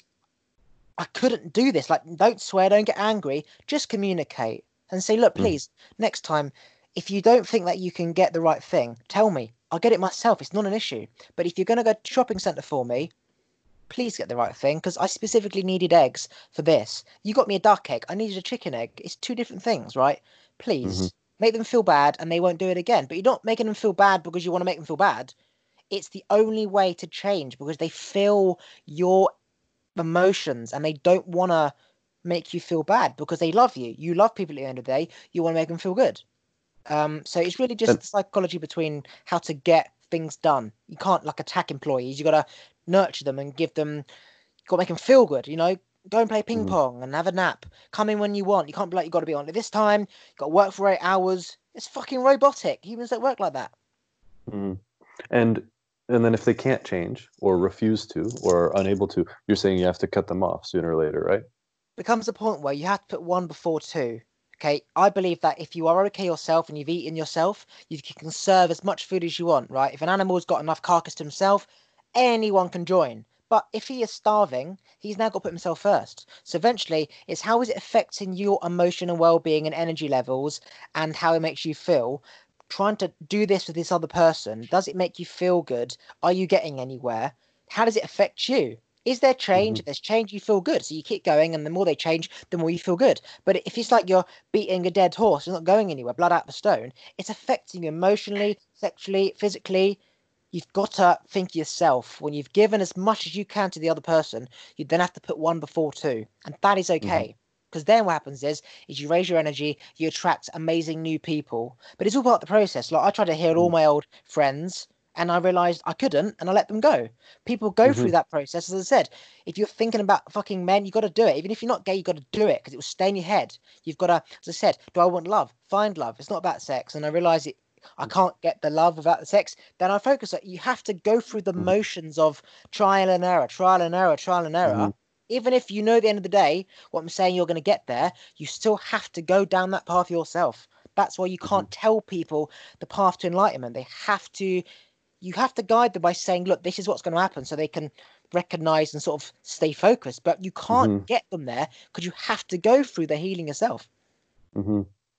I couldn't do this. Like, don't swear, don't get angry. Just communicate and say, look,
Mm-hmm.
please, next time, if you don't think that you can get the right thing, tell me. I'll get it myself. It's not an issue. But if you're going to go to shopping centre for me, please get the right thing, because I specifically needed eggs for this. You got me a duck egg. I needed a chicken egg. It's two different things, right?
Mm-hmm.
Please make them feel bad and they won't do it again. But you're not making them feel bad because you want to make them feel bad. It's the only way to change, because they feel your emotions and they don't want to make you feel bad because they love you. You love people at the end of the day. You want to make them feel good. Um, so it's really just
And
the psychology between how to get things done. You can't like attack employees. You got to nurture them and give them, got to make them feel good, you know. Go and play ping
mm-hmm.
pong and have a nap. Come in when you want. You can't be like, you got to be on at this time. You got to work for eight hours. It's fucking robotic. Humans don't work like that.
Mm-hmm. and and then if they can't change or refuse to or are unable to, you're saying you have to cut them off sooner or later, right?
Becomes a point where you have to put one before two. Okay, I believe that if you are okay yourself and you've eaten yourself, you can conserve as much food as you want, right? If an animal's got enough carcass to himself, anyone can join. But if he is starving, he's now got to put himself first. So eventually, it's how is it affecting your emotion and well-being and energy levels and how it makes you feel. Trying to do this with this other person, does it make you feel good? Are you getting anywhere? How does it affect you? Is there change?
Mm-hmm.
If there's change, you feel good. So you keep going, and the more they change, the more you feel good. But if it's like you're beating a dead horse, you're not going anywhere, blood out the stone, it's affecting you emotionally, sexually, physically. You've got to think of yourself. When you've given as much as you can to the other person, you then have to put one before two. And that is
Mm-hmm.
okay. Because then what happens is, is you raise your energy, you attract amazing new people. But it's all part of the process. Like I tried to heal all my old friends, and I realized I couldn't, and I let them go. People go
Mm-hmm.
through that process. As I said, if you're thinking about fucking men, you got to do it. Even if you're not gay, you got to do it because it will stay in your head. You've got to, as I said, do I want love? Find love. It's not about sex. And I realized it. I can't get the love without the sex. Then I focus on you have to go through the
Mm-hmm.
motions of trial and error, trial and error, trial and
Mm-hmm.
error. Even if you know at the end of the day what I'm saying, you're going to get there, you still have to go down that path yourself. That's why you
Mm-hmm.
can't tell people the path to enlightenment. They have to, you have to guide them by saying, look, this is what's going to happen so they can recognize and sort of stay focused. But you can't
Mm-hmm.
get them there because you have to go through the healing yourself.
Mm-hmm.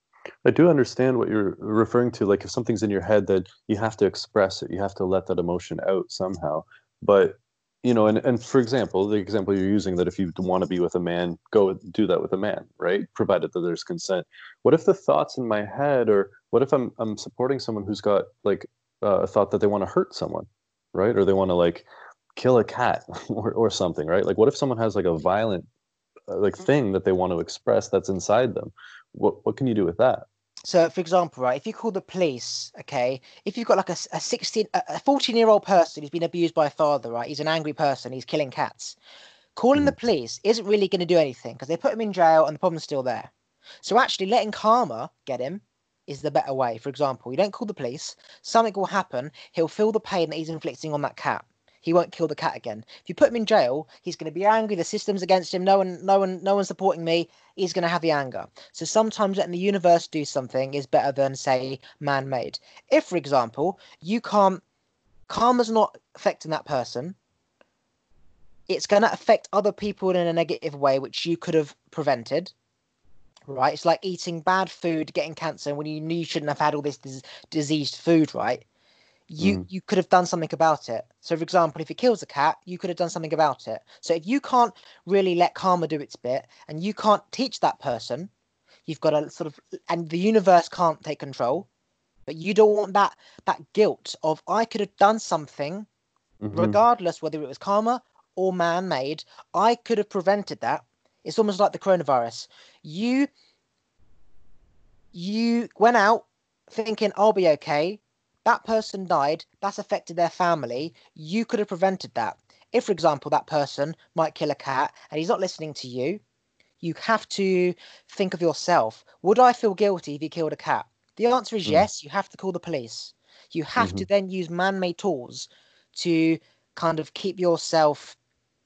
I do understand what you're referring to. Like if something's in your head, that you have to express it, you have to let that emotion out somehow. But you know, and, and for example, the example you're using, that if you want to be with a man, go do that with a man, right? Provided that there's consent. What if the thoughts in my head, or what if I'm I'm supporting someone who's got like uh, a thought that they want to hurt someone, right? Or they want to like kill a cat or, or something, right? Like what if someone has like a violent uh, like thing that they want to express that's inside them? What what can you do with that?
So, for example, right, if you call the police, okay, if you've got like a, a sixteen, a fourteen year old person who's been abused by a father, right, he's an angry person, he's killing cats, calling the
Mhm.
police isn't really going to do anything because they put him in jail and the problem's still there. So, actually, letting karma get him is the better way. For example, you don't call the police, something will happen, he'll feel the pain that he's inflicting on that cat. He won't kill the cat again. If you put him in jail, he's going to be angry. The system's against him. No one, no one, no one's supporting me. He's going to have the anger. So sometimes letting the universe do something is better than say man-made. If, for example, you can't, karma's not affecting that person, it's going to affect other people in a negative way, which you could have prevented. Right? It's like eating bad food, getting cancer when you knew you shouldn't have had all this dis- diseased food, right? you
Mm.
you could have done something about it. So, for example, if it kills a cat, you could have done something about it. So, if you can't really let karma do its bit, and you can't teach that person, you've got to sort of, and the universe can't take control. But you don't want that that guilt of I could have done something,
Mm-hmm.
regardless whether it was karma or man-made. I could have prevented that. It's almost like the coronavirus. You you went out thinking I'll be okay. That person died. That's affected their family. You could have prevented that. If, for example, that person might kill a cat and he's not listening to you, you have to think of yourself. Would I feel guilty if he killed a cat? The answer is
Mm.
yes. You have to call the police. You have
Mm-hmm.
to then use man-made tools to kind of keep yourself.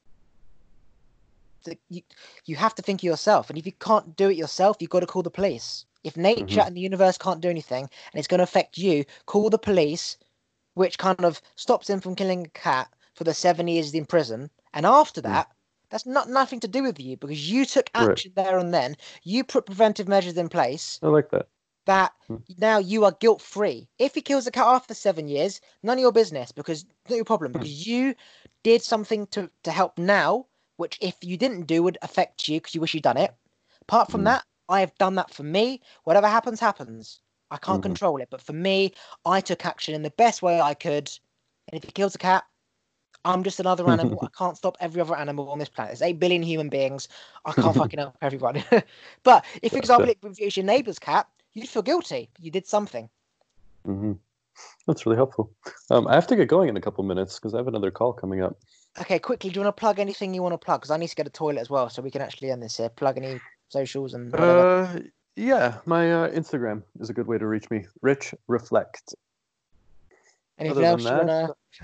You, you have to think of yourself. And if you can't do it yourself, you've got to call the police. If nature
Mm-hmm.
and the universe can't do anything and it's going to affect you, call the police, which kind of stops him from killing a cat for the seven years in prison. And after
Mm.
that, that's not nothing to do with you because you took
Right.
action there and then. You put preventive measures in place
I like that.
that
Mm.
now you are guilt free. If he kills a cat after seven years, none of your business because not your problem because you did something to, to help now, which if you didn't do would affect you because you wish you'd done it. Apart from
Mm.
that, I have done that for me. Whatever happens, happens. I can't
Mm-hmm.
control it. But for me, I took action in the best way I could. And if he kills a cat, I'm just another animal. I can't stop every other animal on this planet. There's eight billion human beings. I can't fucking help everyone. But if, for example,
Gotcha.
it was your neighbour's cat, you'd feel guilty. You did something.
Mm-hmm. That's really helpful. Um, I have to get going in a couple minutes because I have another call coming up.
Okay, quickly, do you want to plug anything you want to plug? Because I need to get a toilet as well, so we can actually end this here. Plug any socials and whatever.
Uh, yeah, my uh, Instagram is a good way to reach me. Rich Reflect.
Anything
Other
else
than
you
that,
want to...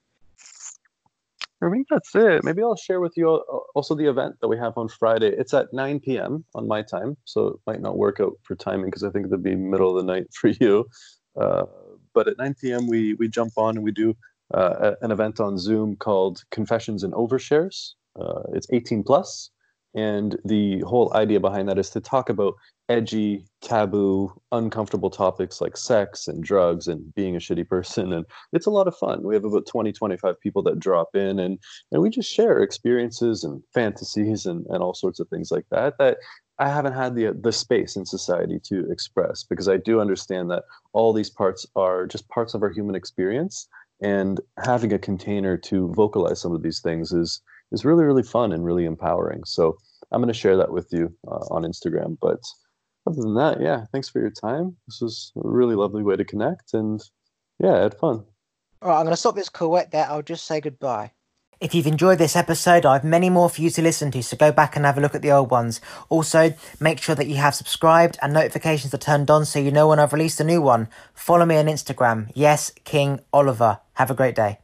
I think that's it. Maybe I'll share with you also the event that we have on Friday. It's at nine p.m. on my time, so it might not work out for timing because I think it'd be middle of the night for you. Uh, but at nine p.m. we we jump on and we do uh, an event on Zoom called Confessions and Overshares. Uh, it's eighteen plus, and the whole idea behind that is to talk about edgy, taboo, uncomfortable topics like sex and drugs and being a shitty person. And it's a lot of fun. We have about twenty, twenty-five people that drop in and, and we just share experiences and fantasies and, and all sorts of things like that, that I haven't had the, the space in society to express because I do understand that all these parts are just parts of our human experience. And having a container to vocalize some of these things is, is really, really fun and really empowering. So I'm going to share that with you uh, on Instagram. But other than that, yeah, thanks for your time. This was a really lovely way to connect, and yeah, I had fun.
All right, I'm going to stop this call right there. I'll just say goodbye. If you've enjoyed this episode, I have many more for you to listen to, so go back and have a look at the old ones. Also, make sure that you have subscribed and notifications are turned on so you know when I've released a new one. Follow me on Instagram. Yes, King Oliver. Have a great day.